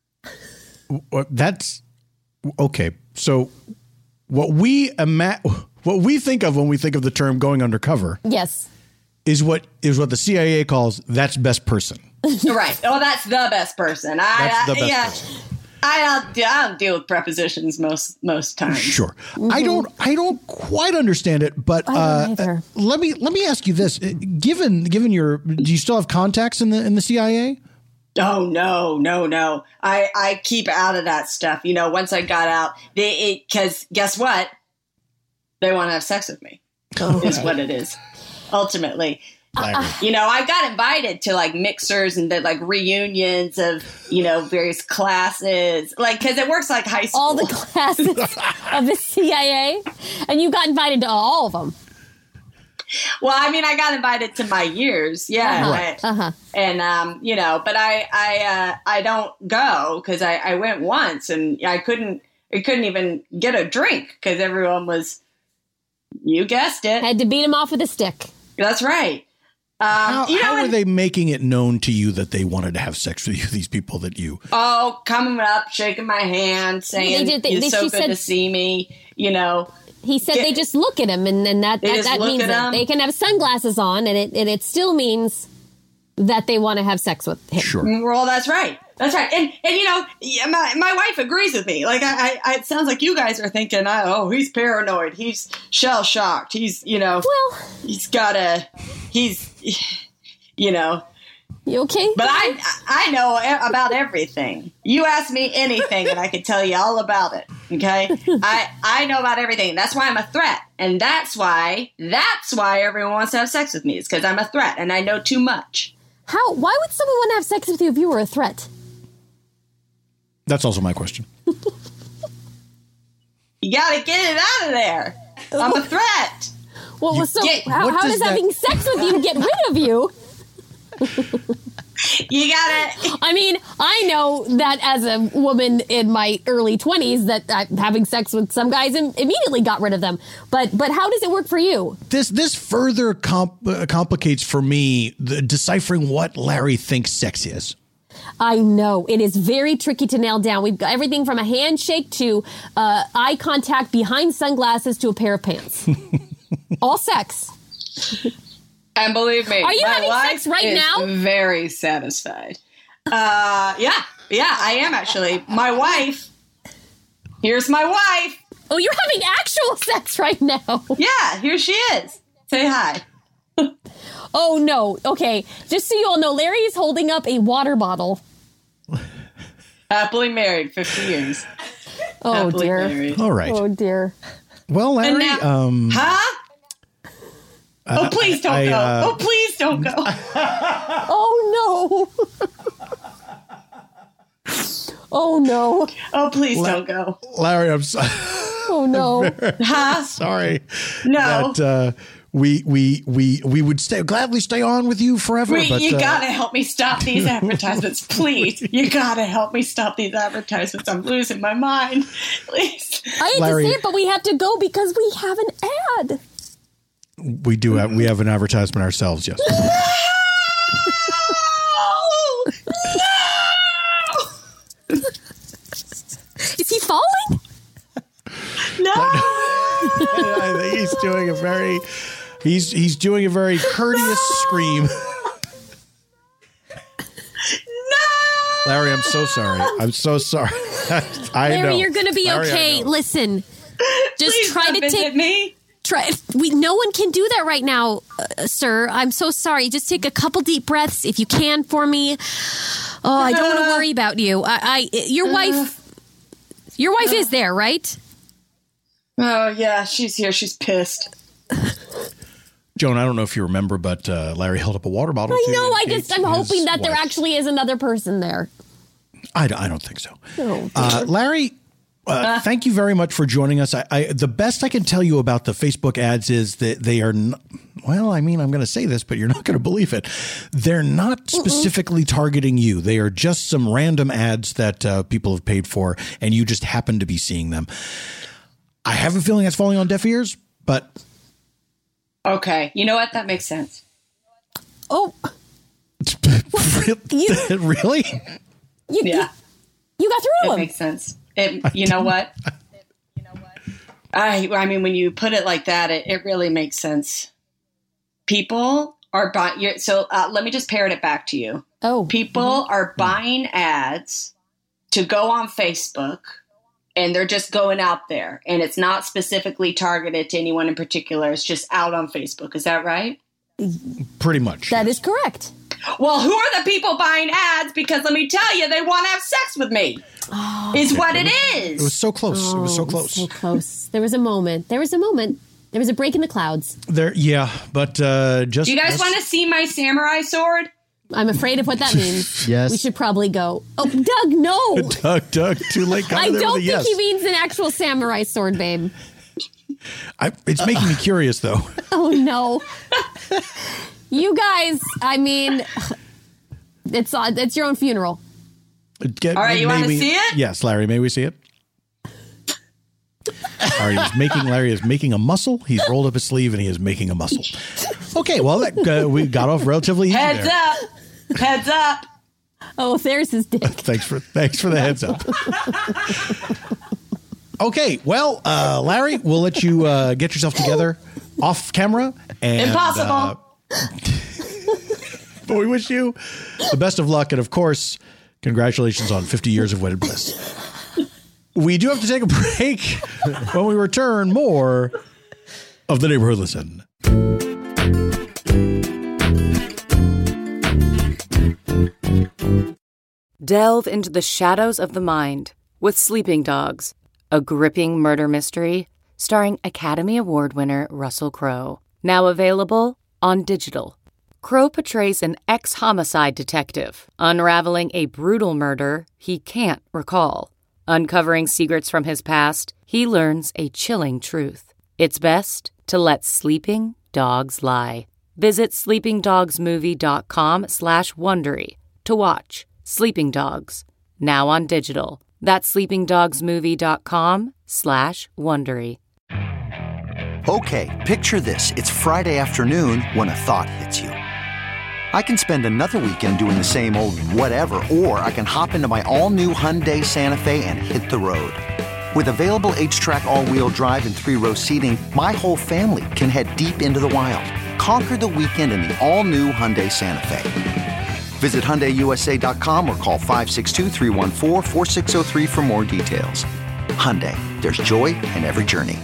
D: That's okay. So what we ima- what we think of when we think of the term going undercover,
F: yes,
D: is what is what the C I A calls that's best person.
J: Right. Oh, that's the best person. I,
D: That's the best
J: I, yeah.
D: person.
J: I don't, I don't deal with prepositions most most times.
D: Sure,
F: Mm-hmm.
D: I don't. I don't quite understand it, but uh, uh, let me let me ask you this: Uh, given given your, do you still have contacts in the in the C I A?
J: Oh no, no, no! I I keep out of that stuff. You know, once I got out, they because guess what? They want to have sex with me.
F: Oh.
J: Is what it is. Ultimately.
F: Uh,
J: You know, I got invited to like mixers and the like reunions of, you know, various classes, like, because it works like high school.
F: All the classes of the C I A, and you got invited to all of them.
J: Well, I mean, I got invited to my years, yeah,
F: Uh-huh.
J: I-
F: Uh-huh.
J: and um, you know, but I I uh, I don't go because I, I went once and I couldn't I couldn't even get a drink because everyone was, you guessed it,
F: Had to beat him off with a stick.
J: That's right. Um,
D: How,
J: you know,
D: how are
J: and-
D: they making it known to you that they wanted to have sex with you? These people that you
J: Oh, coming up, shaking my hand, saying,
F: They did- they-
J: "It's
F: they-
J: so
F: she
J: good
F: said-
J: to see me." You know,
F: He said
J: Get-
F: they just look at him, and then that
J: They
F: that,
J: just
F: that
J: look
F: means
J: at
F: that
J: him.
F: they can have sunglasses on, and it and it still means that they want to have sex with him.
D: sure.
J: well, that's right, that's right, and and you know, yeah, my my wife agrees with me. Like, I, I, I it sounds like you guys are thinking, oh, he's paranoid, he's shell shocked, he's, you know,
F: Well,
J: he's got a, he's, you know.
F: you okay?
J: But I I know e- about everything. You ask me anything and I can tell you all about it. Okay? I I know about everything. That's why I'm a threat. And that's why that's why everyone wants to have sex with me. It's because I'm a threat and I know too much.
F: How? Why would someone want to have sex with you if you were a threat?
D: That's also my question.
J: You gotta get it out of there. I'm a threat.
F: Well,
J: You
F: so
J: get-
F: how,
J: what
F: how
J: does
F: does
J: that-
F: having sex with you get rid of you?
J: You gotta.
F: I mean, I know that as a woman in my early twenties, that uh, having sex with some guys im- immediately got rid of them. But but how does it work for you?
D: This this further comp- uh, complicates for me the deciphering what Larry thinks sex is.
F: I know it is very tricky to nail down. We've got everything from a handshake to uh, eye contact behind sunglasses to a pair of pants. All sex.
J: And believe me,
F: Are you
J: my
F: having
J: wife
F: sex right
J: is
F: now?
J: Very satisfied. Uh, yeah, yeah, I am actually. My wife. Here's my wife.
F: Oh, you're having actual sex right now.
J: Yeah, here she is. Say hi.
F: Oh no. Okay, just so you all know, Larry is holding up a water bottle.
J: Happily married, fifty years.
F: Oh
J: Happily
F: dear.
J: married.
D: All right.
F: Oh dear.
D: Well, Larry,
J: And now-
D: um,
J: Huh? Oh, please don't
D: I,
J: go.
D: uh,
J: oh, please don't go.
F: Oh no. Oh no.
J: Oh, please
D: La-
J: don't go.
D: Larry, I'm so-
F: Oh no.
J: Huh?
D: sorry
J: No.
D: that uh, we we we we would stay gladly stay on with you forever.
J: Wait,
D: but
J: you
D: uh,
J: gotta help me stop these advertisements, please. You gotta help me stop these advertisements. I'm losing my mind. Please.
F: I hate
D: Larry-
F: to say it, but we have to go because we have an ad.
D: we do have we have an advertisement ourselves. Yes.
J: Oh, no!
F: Is he falling?
J: No!
D: I think he's doing a very he's he's doing a very courteous scream.
J: No!
D: Larry, I'm so sorry. I'm so sorry. I
F: Larry,
D: know.
F: you're going to be
D: Larry, I
F: okay.
D: know.
F: Listen, just
J: Please
F: try
J: don't
F: to
J: visit
F: take
J: me.
F: Try. We no one can do that right now, uh, sir. I'm so sorry. Just take a couple deep breaths if you can for me. Oh, I don't want to worry about you. I, I your wife, your wife is there, right?
J: Oh, yeah, she's here. She's pissed.
D: Joan, I don't know if you remember, but uh, Larry held up a water bottle.
F: I
D: to
F: know. I
D: indicate
F: just I'm hoping
D: his
F: that there
D: wife.
F: actually is another person there.
D: I, don't- I don't think so.
F: Oh,
D: Uh, Larry, Uh, thank you very much for joining us. I, I, the best I can tell you about the Facebook ads is that they are, n- well, I mean, I'm going to say this, but you're not going to believe it. They're not specifically Mm-mm. targeting you. They are just some random ads that uh, people have paid for, and you just happen to be seeing them. I have a feeling that's falling on deaf ears, but.
J: Okay. You know what? That makes sense.
F: Oh.
J: you,
D: really?
F: You,
J: yeah.
F: You, you got through
J: it
F: them.
J: It makes sense. It, you know what? you know what? I I mean, when you put it like that, it, it really makes sense. People are buying. So uh, let me just parrot it back to you.
F: Oh,
J: people mm-hmm. are buying ads to go on Facebook, and they're just going out there, and it's not specifically targeted to anyone in particular. It's just out on Facebook. Is that right?
D: Pretty much.
F: That is correct.
J: Well, who are the people buying ads? Because let me tell you, they want to have sex with me. Oh, is what it is.
D: It was so close.
F: Oh,
D: it was so close.
F: It was so close. There was a moment. There was a moment. There was a break in the clouds.
D: There, yeah, but uh, just.
J: Do you guys
D: just...
J: want to see my samurai sword?
F: I'm afraid of what that means.
G: Yes.
F: We should probably go. Oh, Doug, no.
D: Doug, Doug, too late.
F: I don't think
D: yes.
F: he means an actual samurai sword, babe.
D: I, it's making me curious, though.
F: Oh, no. You guys, I mean, it's uh, it's your own funeral.
J: Get, All right, you want to see it?
D: Yes, Larry, may we see it? All right, he's making, Larry is making a muscle. He's rolled up his sleeve and he is making a muscle. Okay, well, that, uh, we got off relatively easy
J: Heads
D: there.
J: up. Heads up.
F: Oh, there's his dick.
D: thanks for thanks for the heads up. Okay, well, uh, Larry, we'll let you uh, get yourself together off camera. And,
J: Impossible.
D: Uh, but we wish you the best of luck. And, of course, congratulations on fifty years of wedded bliss. We do have to take a break. When we return, more of the Neighborhood Listen.
K: Delve into the shadows of the mind with Sleeping Dogs, a gripping murder mystery starring Academy Award winner Russell Crowe. Now available on digital. Crowe portrays an ex-homicide detective unraveling a brutal murder he can't recall. Uncovering secrets from his past, he learns a chilling truth. It's best to let sleeping dogs lie. Visit sleepingdogsmovie.com slash Wondery to watch Sleeping Dogs, now on digital. That's sleepingdogsmovie.com slash Wondery.
L: Okay, picture this. It's Friday afternoon when a thought hits you. I can spend another weekend doing the same old whatever, or I can hop into my all-new Hyundai Santa Fe and hit the road. With available H-Track all-wheel drive and three-row seating, my whole family can head deep into the wild. Conquer the weekend in the all-new Hyundai Santa Fe. Visit Hyundai U S A dot com or call five six two, three one four, four six zero three for more details. Hyundai, there's joy in every journey.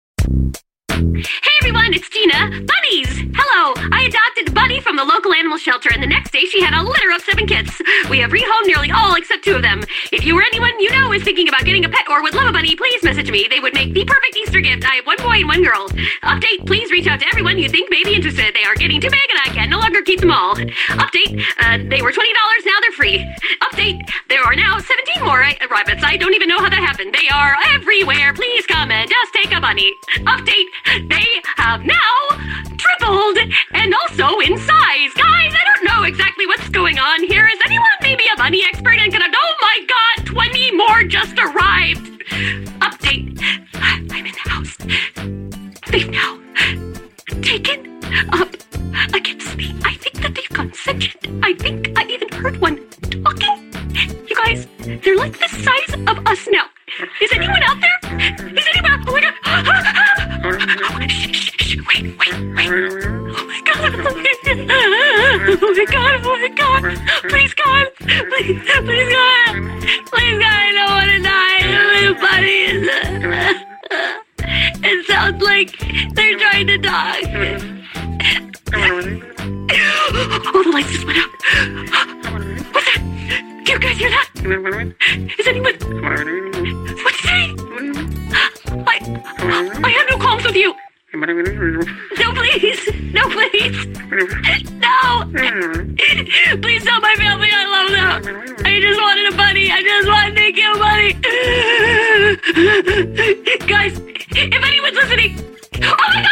M: Hey everyone, it's Tina. Bunnies! Hello! I adopted Bunny from the local animal shelter, and the next day she had a litter of seven kits. We have rehomed nearly all except two of them. If you or anyone you know is thinking about getting a pet or would love a bunny, please message me. They would make the perfect Easter gift. I have one boy and one girl. Update, please reach out to everyone you think may be interested. They are getting too big and I can no longer keep them all. Update, uh, they were twenty dollars, now they're free. Update, there are now seventeen more rabbits. I don't even know how that happened. They are everywhere. Please come and just take a bunny. Update, they have now tripled and also in size. Guys, I don't know exactly what's going on here. Is anyone maybe a bunny expert and gonna, oh my god, twenty more just arrived. Update, I'm in the house. They've now taken up against me. I think that they've gone sentient. I think I even heard one talking. You guys, they're like the size of us now. Is anyone out there? Is anyone? Oh my god. Oh, shh, shh, shh. Wait, wait, wait. Oh my god. Oh my god. Oh my god. Please, God. Please, please, God. Please, God. I don't want to die. My buddy is. It sounds like they're trying to talk. Oh, the lights just went out. What's that? Do you guys hear that? Is anyone... What's he saying? I... I have no qualms with you. No, please. No, please. No. Please tell my family I love them. I just wanted a buddy. I just wanted to kill a buddy. Guys, if anyone's listening. Oh, my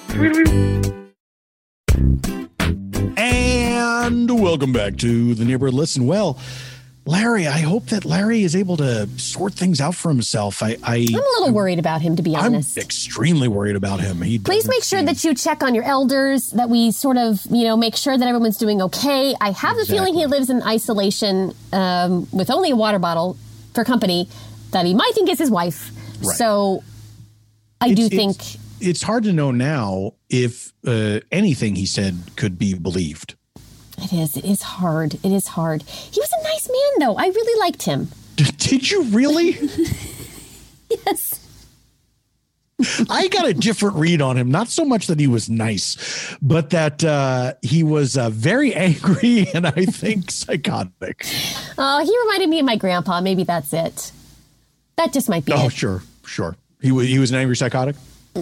M: God.
D: And welcome back to the Neighborhood Listen. Well, Larry, I hope that Larry is able to sort things out for himself. I, I,
F: I'm a little worried about him, to be honest.
D: I'm extremely worried about him. He
F: Please make sure seem... that you check on your elders, that we sort of, you know, make sure that everyone's doing okay. I have exactly. the feeling he lives in isolation um, with only a water bottle for company that he might think is his wife. Right. So I
D: it's,
F: do
D: it's,
F: think...
D: It's hard to know now if uh, anything he said could be believed.
F: It is. It is hard. It is hard. He was a nice man, though. I really liked him.
D: Did you really?
F: Yes.
D: I got a different read on him. Not so much that he was nice, but that uh, he was uh, very angry and I think psychotic.
F: Oh, he reminded me of my grandpa. Maybe that's it. That just might be
D: oh,
F: it.
D: sure. Sure. He was, he was an angry psychotic?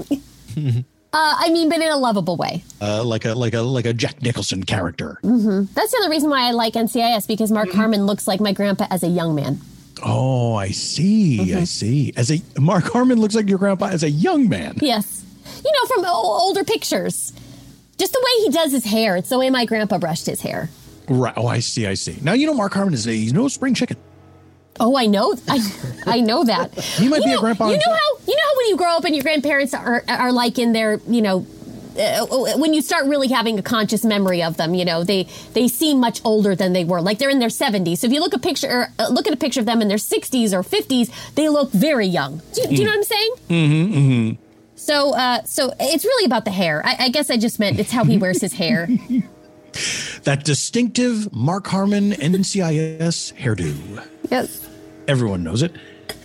F: Uh, I mean, but in a lovable way.
D: Uh, like a like a like a Jack Nicholson character.
F: Mm-hmm. That's the other reason why I like N C I S, because Mark mm-hmm. Harmon looks like my grandpa as a young man.
D: Oh, I see. Mm-hmm. I see. As a Mark Harmon looks like your grandpa as a young man.
F: Yes, you know, from o- older pictures. Just the way he does his hair. It's the way my grandpa brushed his hair.
D: Right. Oh, I see. I see. Now you know Mark Harmon is a, he's no spring chicken.
F: Oh, I know. I I know that.
D: He might
F: you
D: be
F: know,
D: a grandpa.
F: You know how you know how when you grow up and your grandparents are are like in their, you know, uh, when you start really having a conscious memory of them, you know, they they seem much older than they were. Like they're in their seventies. So if you look a picture, or, uh, look at a picture of them in their sixties or fifties, they look very young. Do, do you know what I'm saying?
D: Mm-hmm. Mm-hmm.
F: So uh, so it's really about the hair. I, I guess I just meant it's how he wears his hair.
D: That distinctive Mark Harmon N C I S hairdo.
F: Yes.
D: Everyone knows it.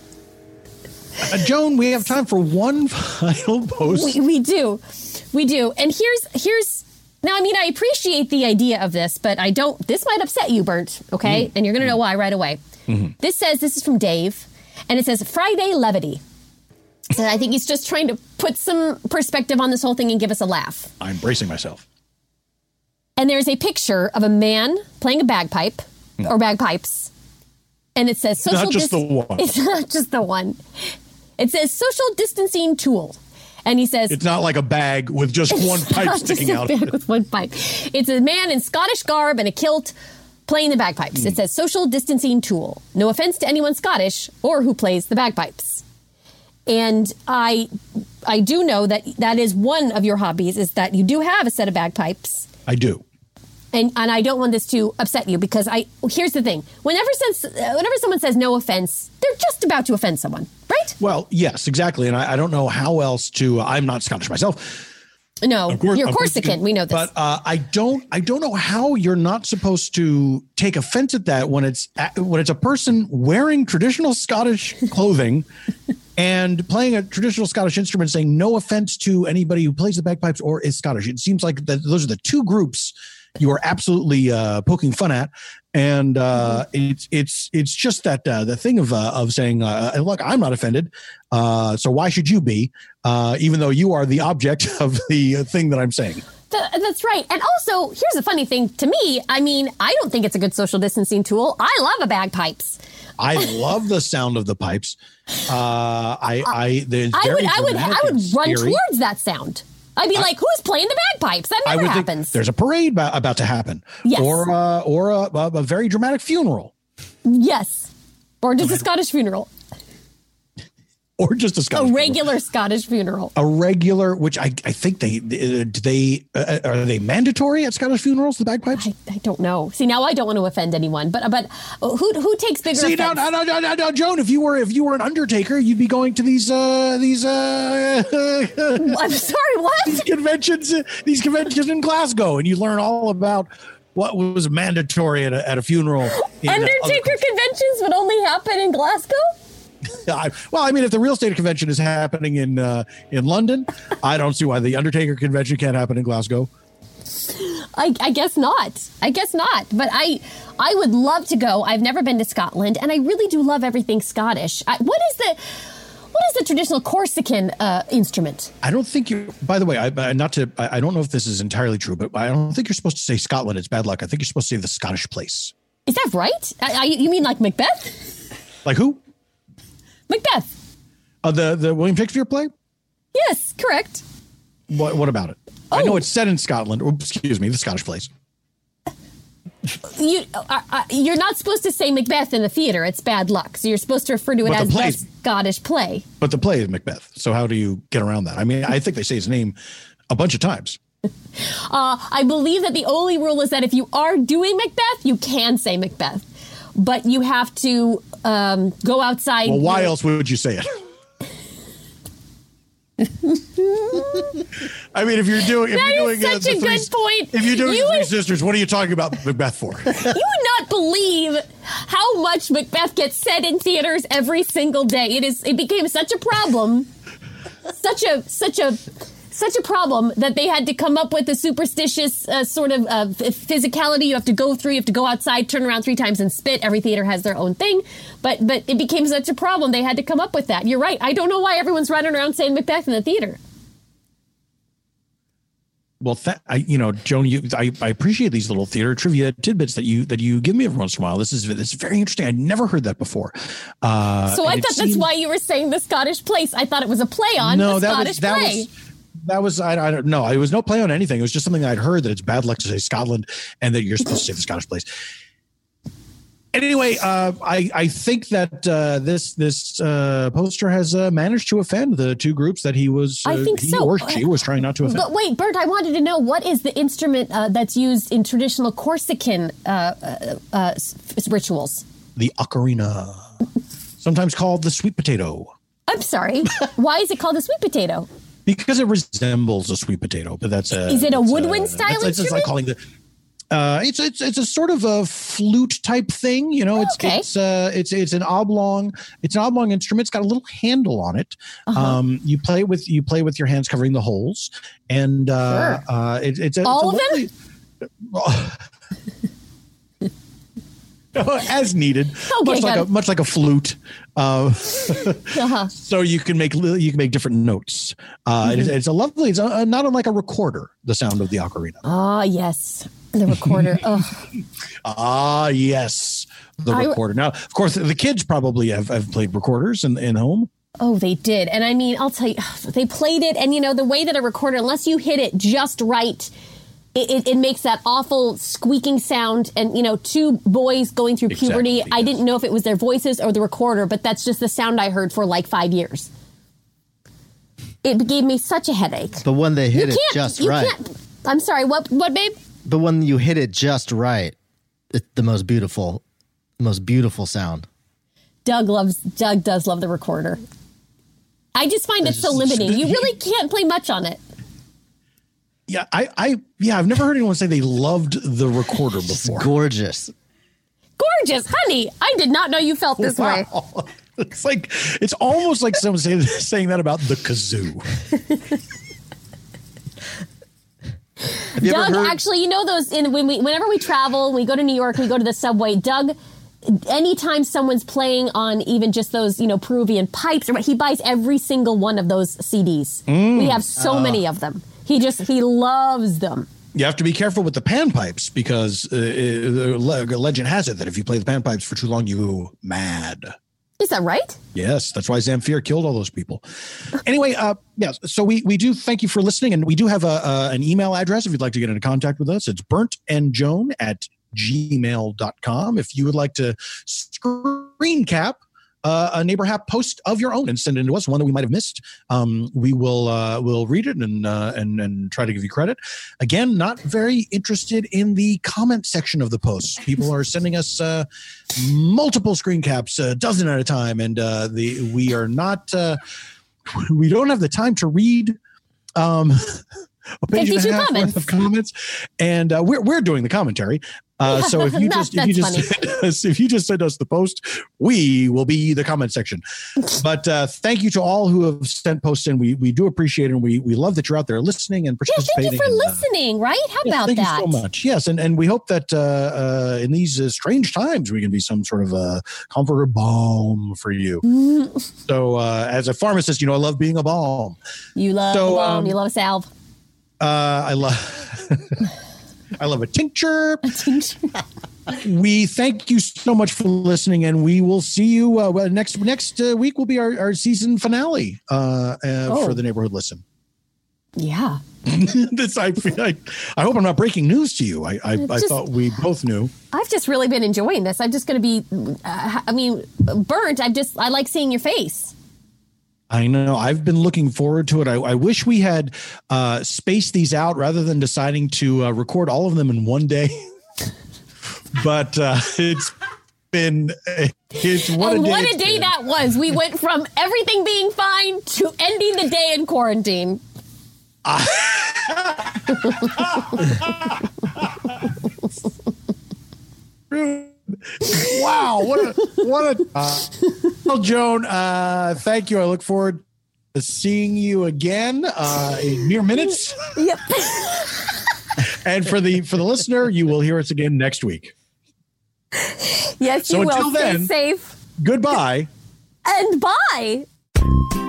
D: Uh, Joan, we have time for one final post.
F: We, we do. We do. And here's, here's, now, I mean, I appreciate the idea of this, but I don't, this might upset you, Bernd, okay? Mm. And you're going to know why right away. Mm-hmm. This says, this is from Dave, and it says, Friday levity. So I think he's just trying to put some perspective on this whole thing and give us a laugh.
D: I'm bracing myself.
F: And there's a picture of a man playing a bagpipe, mm. or bagpipes. And it says social
D: not just
F: dis-
D: the one.
F: It's not just the one. It says social distancing tool. And he says
D: it's not like a bag with just one pipe sticking
F: out. It's not just a bag with one pipe. It's a man in Scottish garb and a kilt playing the bagpipes. Mm. It says social distancing tool. No offense to anyone Scottish or who plays the bagpipes. And I I do know that that is one of your hobbies, is that you do have a set of bagpipes.
D: I do.
F: And and I don't want this to upset you, because I here's the thing. Whenever since whenever someone says no offense, they're just about to offend someone, right?
D: Well, yes, exactly. And I, I don't know how else to. Uh, I'm not Scottish myself.
F: No, of course, you're of Corsican. Course you we know this.
D: But uh, I don't. I don't know how you're not supposed to take offense at that when it's when it's a person wearing traditional Scottish clothing and playing a traditional Scottish instrument, saying no offense to anybody who plays the bagpipes or is Scottish. It seems like that those are the two groups you are absolutely uh, poking fun at, and uh, mm-hmm. it's it's it's just that uh, the thing of uh, of saying, uh, "Look, I'm not offended, uh, so why should you be?" Uh, even though you are the object of the thing that I'm saying.
F: The, that's right. And also, here's a funny thing to me. I mean, I don't think it's a good social distancing tool. I love a bagpipes.
D: I love the sound of the pipes. Uh, I I there's
F: I
D: very
F: would I would I would run
D: scary.
F: towards that sound. I'd be I, like, who's playing the bagpipes? That never happens.
D: There's a parade about, about to happen.
F: Yes.
D: Or, uh, or a, a, a very dramatic funeral.
F: Yes. Or just a Scottish funeral.
D: Or just a Scottish
F: A regular
D: funeral.
F: Scottish funeral.
D: A regular, which I, I think they, do they, uh, are they mandatory at Scottish funerals, the bagpipes?
F: I, I don't know. See, now I don't want to offend anyone, but but who who takes bigger
D: See,
F: offense?
D: now, now, now, now, now, Joan, if you were if you were an undertaker, you'd be going to these, uh, these, uh,
F: I'm sorry, what?
D: These conventions, these conventions in Glasgow, and you learn all about what was mandatory at a, at a funeral. In,
F: Undertaker
D: uh,
F: conventions would only happen in Glasgow?
D: Well, I mean, if the Real Estate Convention is happening in uh, in London, I don't see why the Undertaker Convention can't happen in Glasgow.
F: I, I guess not. I guess not. But I I would love to go. I've never been to Scotland, and I really do love everything Scottish. I, what is the What is the traditional Corsican uh, instrument?
D: I don't think you. By the way, I I- not to. I I don't know if this is entirely true, but I don't think you're supposed to say Scotland. It's bad luck. I think you're supposed to say the Scottish place.
F: Is that right? I, I, you mean like Macbeth?
D: Like who?
F: Macbeth.
D: Uh, the the William Shakespeare play.
F: Yes, correct.
D: What what about it? I know it's set in Scotland. Or, excuse me, the Scottish place.
F: You uh, uh, you're not supposed to say Macbeth in the theater. It's bad luck. So you're supposed to refer to it
D: But the
F: as
D: play-
F: the Scottish play.
D: But the play is Macbeth. So how do you get around that? I mean, I think they say his name a bunch of times.
F: Uh, I believe that the only rule is that if you are doing Macbeth, you can say Macbeth, but you have to um, go outside.
D: Well, why else would you say it? I mean, if you're doing, if
F: That
D: you're
F: is
D: doing uh,
F: such
D: the
F: a
D: three,
F: good point.
D: If you're doing
F: You
D: the Three
F: would-
D: Sisters, what are you talking about Macbeth for?
F: You would not believe how much Macbeth gets said in theaters every single day. It is. It became such a problem, such a such a such a problem that they had to come up with a superstitious uh, sort of uh, physicality. You have to go through. You have to go outside, turn around three times, and spit. Every theater has their own thing, but but it became such a problem. They had to come up with that. You're right. I don't know why everyone's running around saying Macbeth in the theater.
D: Well, that, I, you know, Joan, you, I, I appreciate these little theater trivia tidbits that you that you give me every once in a while. This is this is very interesting. I'd never heard that before. Uh,
F: So I
D: and it
F: thought that's
D: seemed-
F: why you were saying the Scottish place. I thought it was a play on
D: No,
F: the
D: that
F: Scottish
D: was that
F: play.
D: was that was I, I don't know. It was no play on anything. It was just something I'd heard that it's bad luck to say Scotland and that you're supposed to say the Scottish place. Anyway, uh, I I think that uh, this this uh, poster has uh, managed to offend the two groups that he was uh,
F: I think
D: he
F: so.
D: or she was trying not to offend.
F: But wait, Bert, I wanted to know what is the instrument uh, that's used in traditional Corsican uh, uh, uh, s- rituals?
D: The ocarina, sometimes called the sweet potato,
F: I'm sorry. Why is it called a sweet potato?
D: because it resembles a sweet potato. But that's a
F: Is it a
D: that's
F: woodwind style
D: that's- It's just like
F: instrument?
D: calling the. Uh, it's it's it's a sort of a flute type thing, you know. It's
F: Okay.
D: it's uh it's it's an oblong it's an oblong instrument. It's got a little handle on it.
F: Uh-huh.
D: Um, you play with you play with your hands covering the holes, and uh,
F: Sure.
D: uh, it, it's a,
F: All of
D: it's a lovely, as needed,
F: Okay,
D: much like
F: got
D: a
F: it.
D: much like a flute. Uh,
F: Uh-huh.
D: so you can make li- you can make different notes. Uh,
F: Mm-hmm.
D: it's, it's a lovely. It's a, not unlike a recorder. The sound of the ocarina.
F: Ah, yes. The recorder. Ugh.
D: Ah, yes, the
F: I-
D: recorder. Now, of course, the kids probably have, have played recorders in, in home.
F: Oh, they did. And I mean, I'll tell you, they played it. And, you know, the way that a recorder, unless you hit it just right, it, it, it makes that awful squeaking sound. And, you know, two boys going through puberty,
D: Exactly,
F: I didn't know if it was their voices or the recorder, but that's just the sound I heard for like five years. It gave me such a headache.
G: But when they hit
F: You
G: it
F: can't-
G: just
F: you
G: right,
F: can't- I'm sorry, what, what, babe?
G: but when you hit it just right, it's the most beautiful, most beautiful sound.
F: Doug loves, Doug does love the recorder. I just find it so limiting. You really can't play much on it.
D: Yeah, I, I, yeah, I've never heard anyone say they loved the recorder before.
G: Gorgeous.
F: Gorgeous, honey. I did not know you felt this way.
D: Wow. It's like it's almost like someone saying saying that about the kazoo.
G: Have you
F: Doug,
G: ever heard?
F: actually, you know those in when we whenever we travel, we go to New York, we go to the subway. Doug, anytime someone's playing on even just those, you know, Peruvian pipes, or what, he buys every single one of those C Ds.
D: Mm.
F: We have so many of them. He just he loves them.
D: You have to be careful with the panpipes because uh, uh, le- legend has it that if you play the panpipes for too long, you go mad.
F: Is that right?
D: Yes, that's why Zamfir killed all those people. Anyway, uh, yes. So we we do thank you for listening, and we do have a, a an email address if you'd like to get into contact with us. It's burntandjoan at gmail dot com. If you would like to screen cap uh, a Neighbor Hap post of your own and send it into us, one that we might have missed, um, we will uh, we'll read it and uh, and and try to give you credit. Again, not very interested in the comment section of the posts. People are sending us uh, multiple screen caps, a dozen at a time, and uh, the we are not uh, we don't have the time to read. Um, a page and a half worth of comments, and uh, we're we're doing the commentary. Uh, so if you just if you just send us, if you just send us the post, we will be the comment section. But uh, thank you to all who have sent posts in. We we do appreciate it, and we we love that you're out there listening and participating.
F: Yeah, thank you for
D: and,
F: listening. Uh, right? How
D: yeah,
F: about
D: thank
F: that?
D: Thank you so much. Yes, and and we hope that uh, uh, in these uh, strange times we can be some sort of a comfort or balm for you. So uh, as a pharmacist, you know I love being a balm.
F: You love
D: so,
F: a balm.
D: Um,
F: you love a salve.
D: Uh, I love. I love a tincture. A tincture. We thank you so much for listening, and we will see you uh, next next uh, week. Will be our, our season finale uh, uh,
F: oh.
D: for the Neighborhood Listen.
F: Yeah.
D: this I, I I hope I'm not breaking news to you. I I, I
F: just,
D: thought we both knew.
F: I've just really been enjoying this. I'm just going to be. Uh, I mean, burnt. I just I like seeing your face.
D: I know. I've been looking forward to it. I, I wish we had uh, spaced these out rather than deciding to uh, record all of them in one day. But uh, it's been it's what
F: and
D: a day,
F: what a day that was. We went from everything being fine to ending the day in quarantine. Uh,
D: wow, what a what a uh, well, Joan, uh, thank you. I look forward to seeing you again uh, in mere minutes.
F: Yep.
D: And for the for the listener, you will hear us again next week.
F: Yes,
D: so
F: you will.
D: Until then,
F: stay safe.
D: Goodbye.
F: And bye.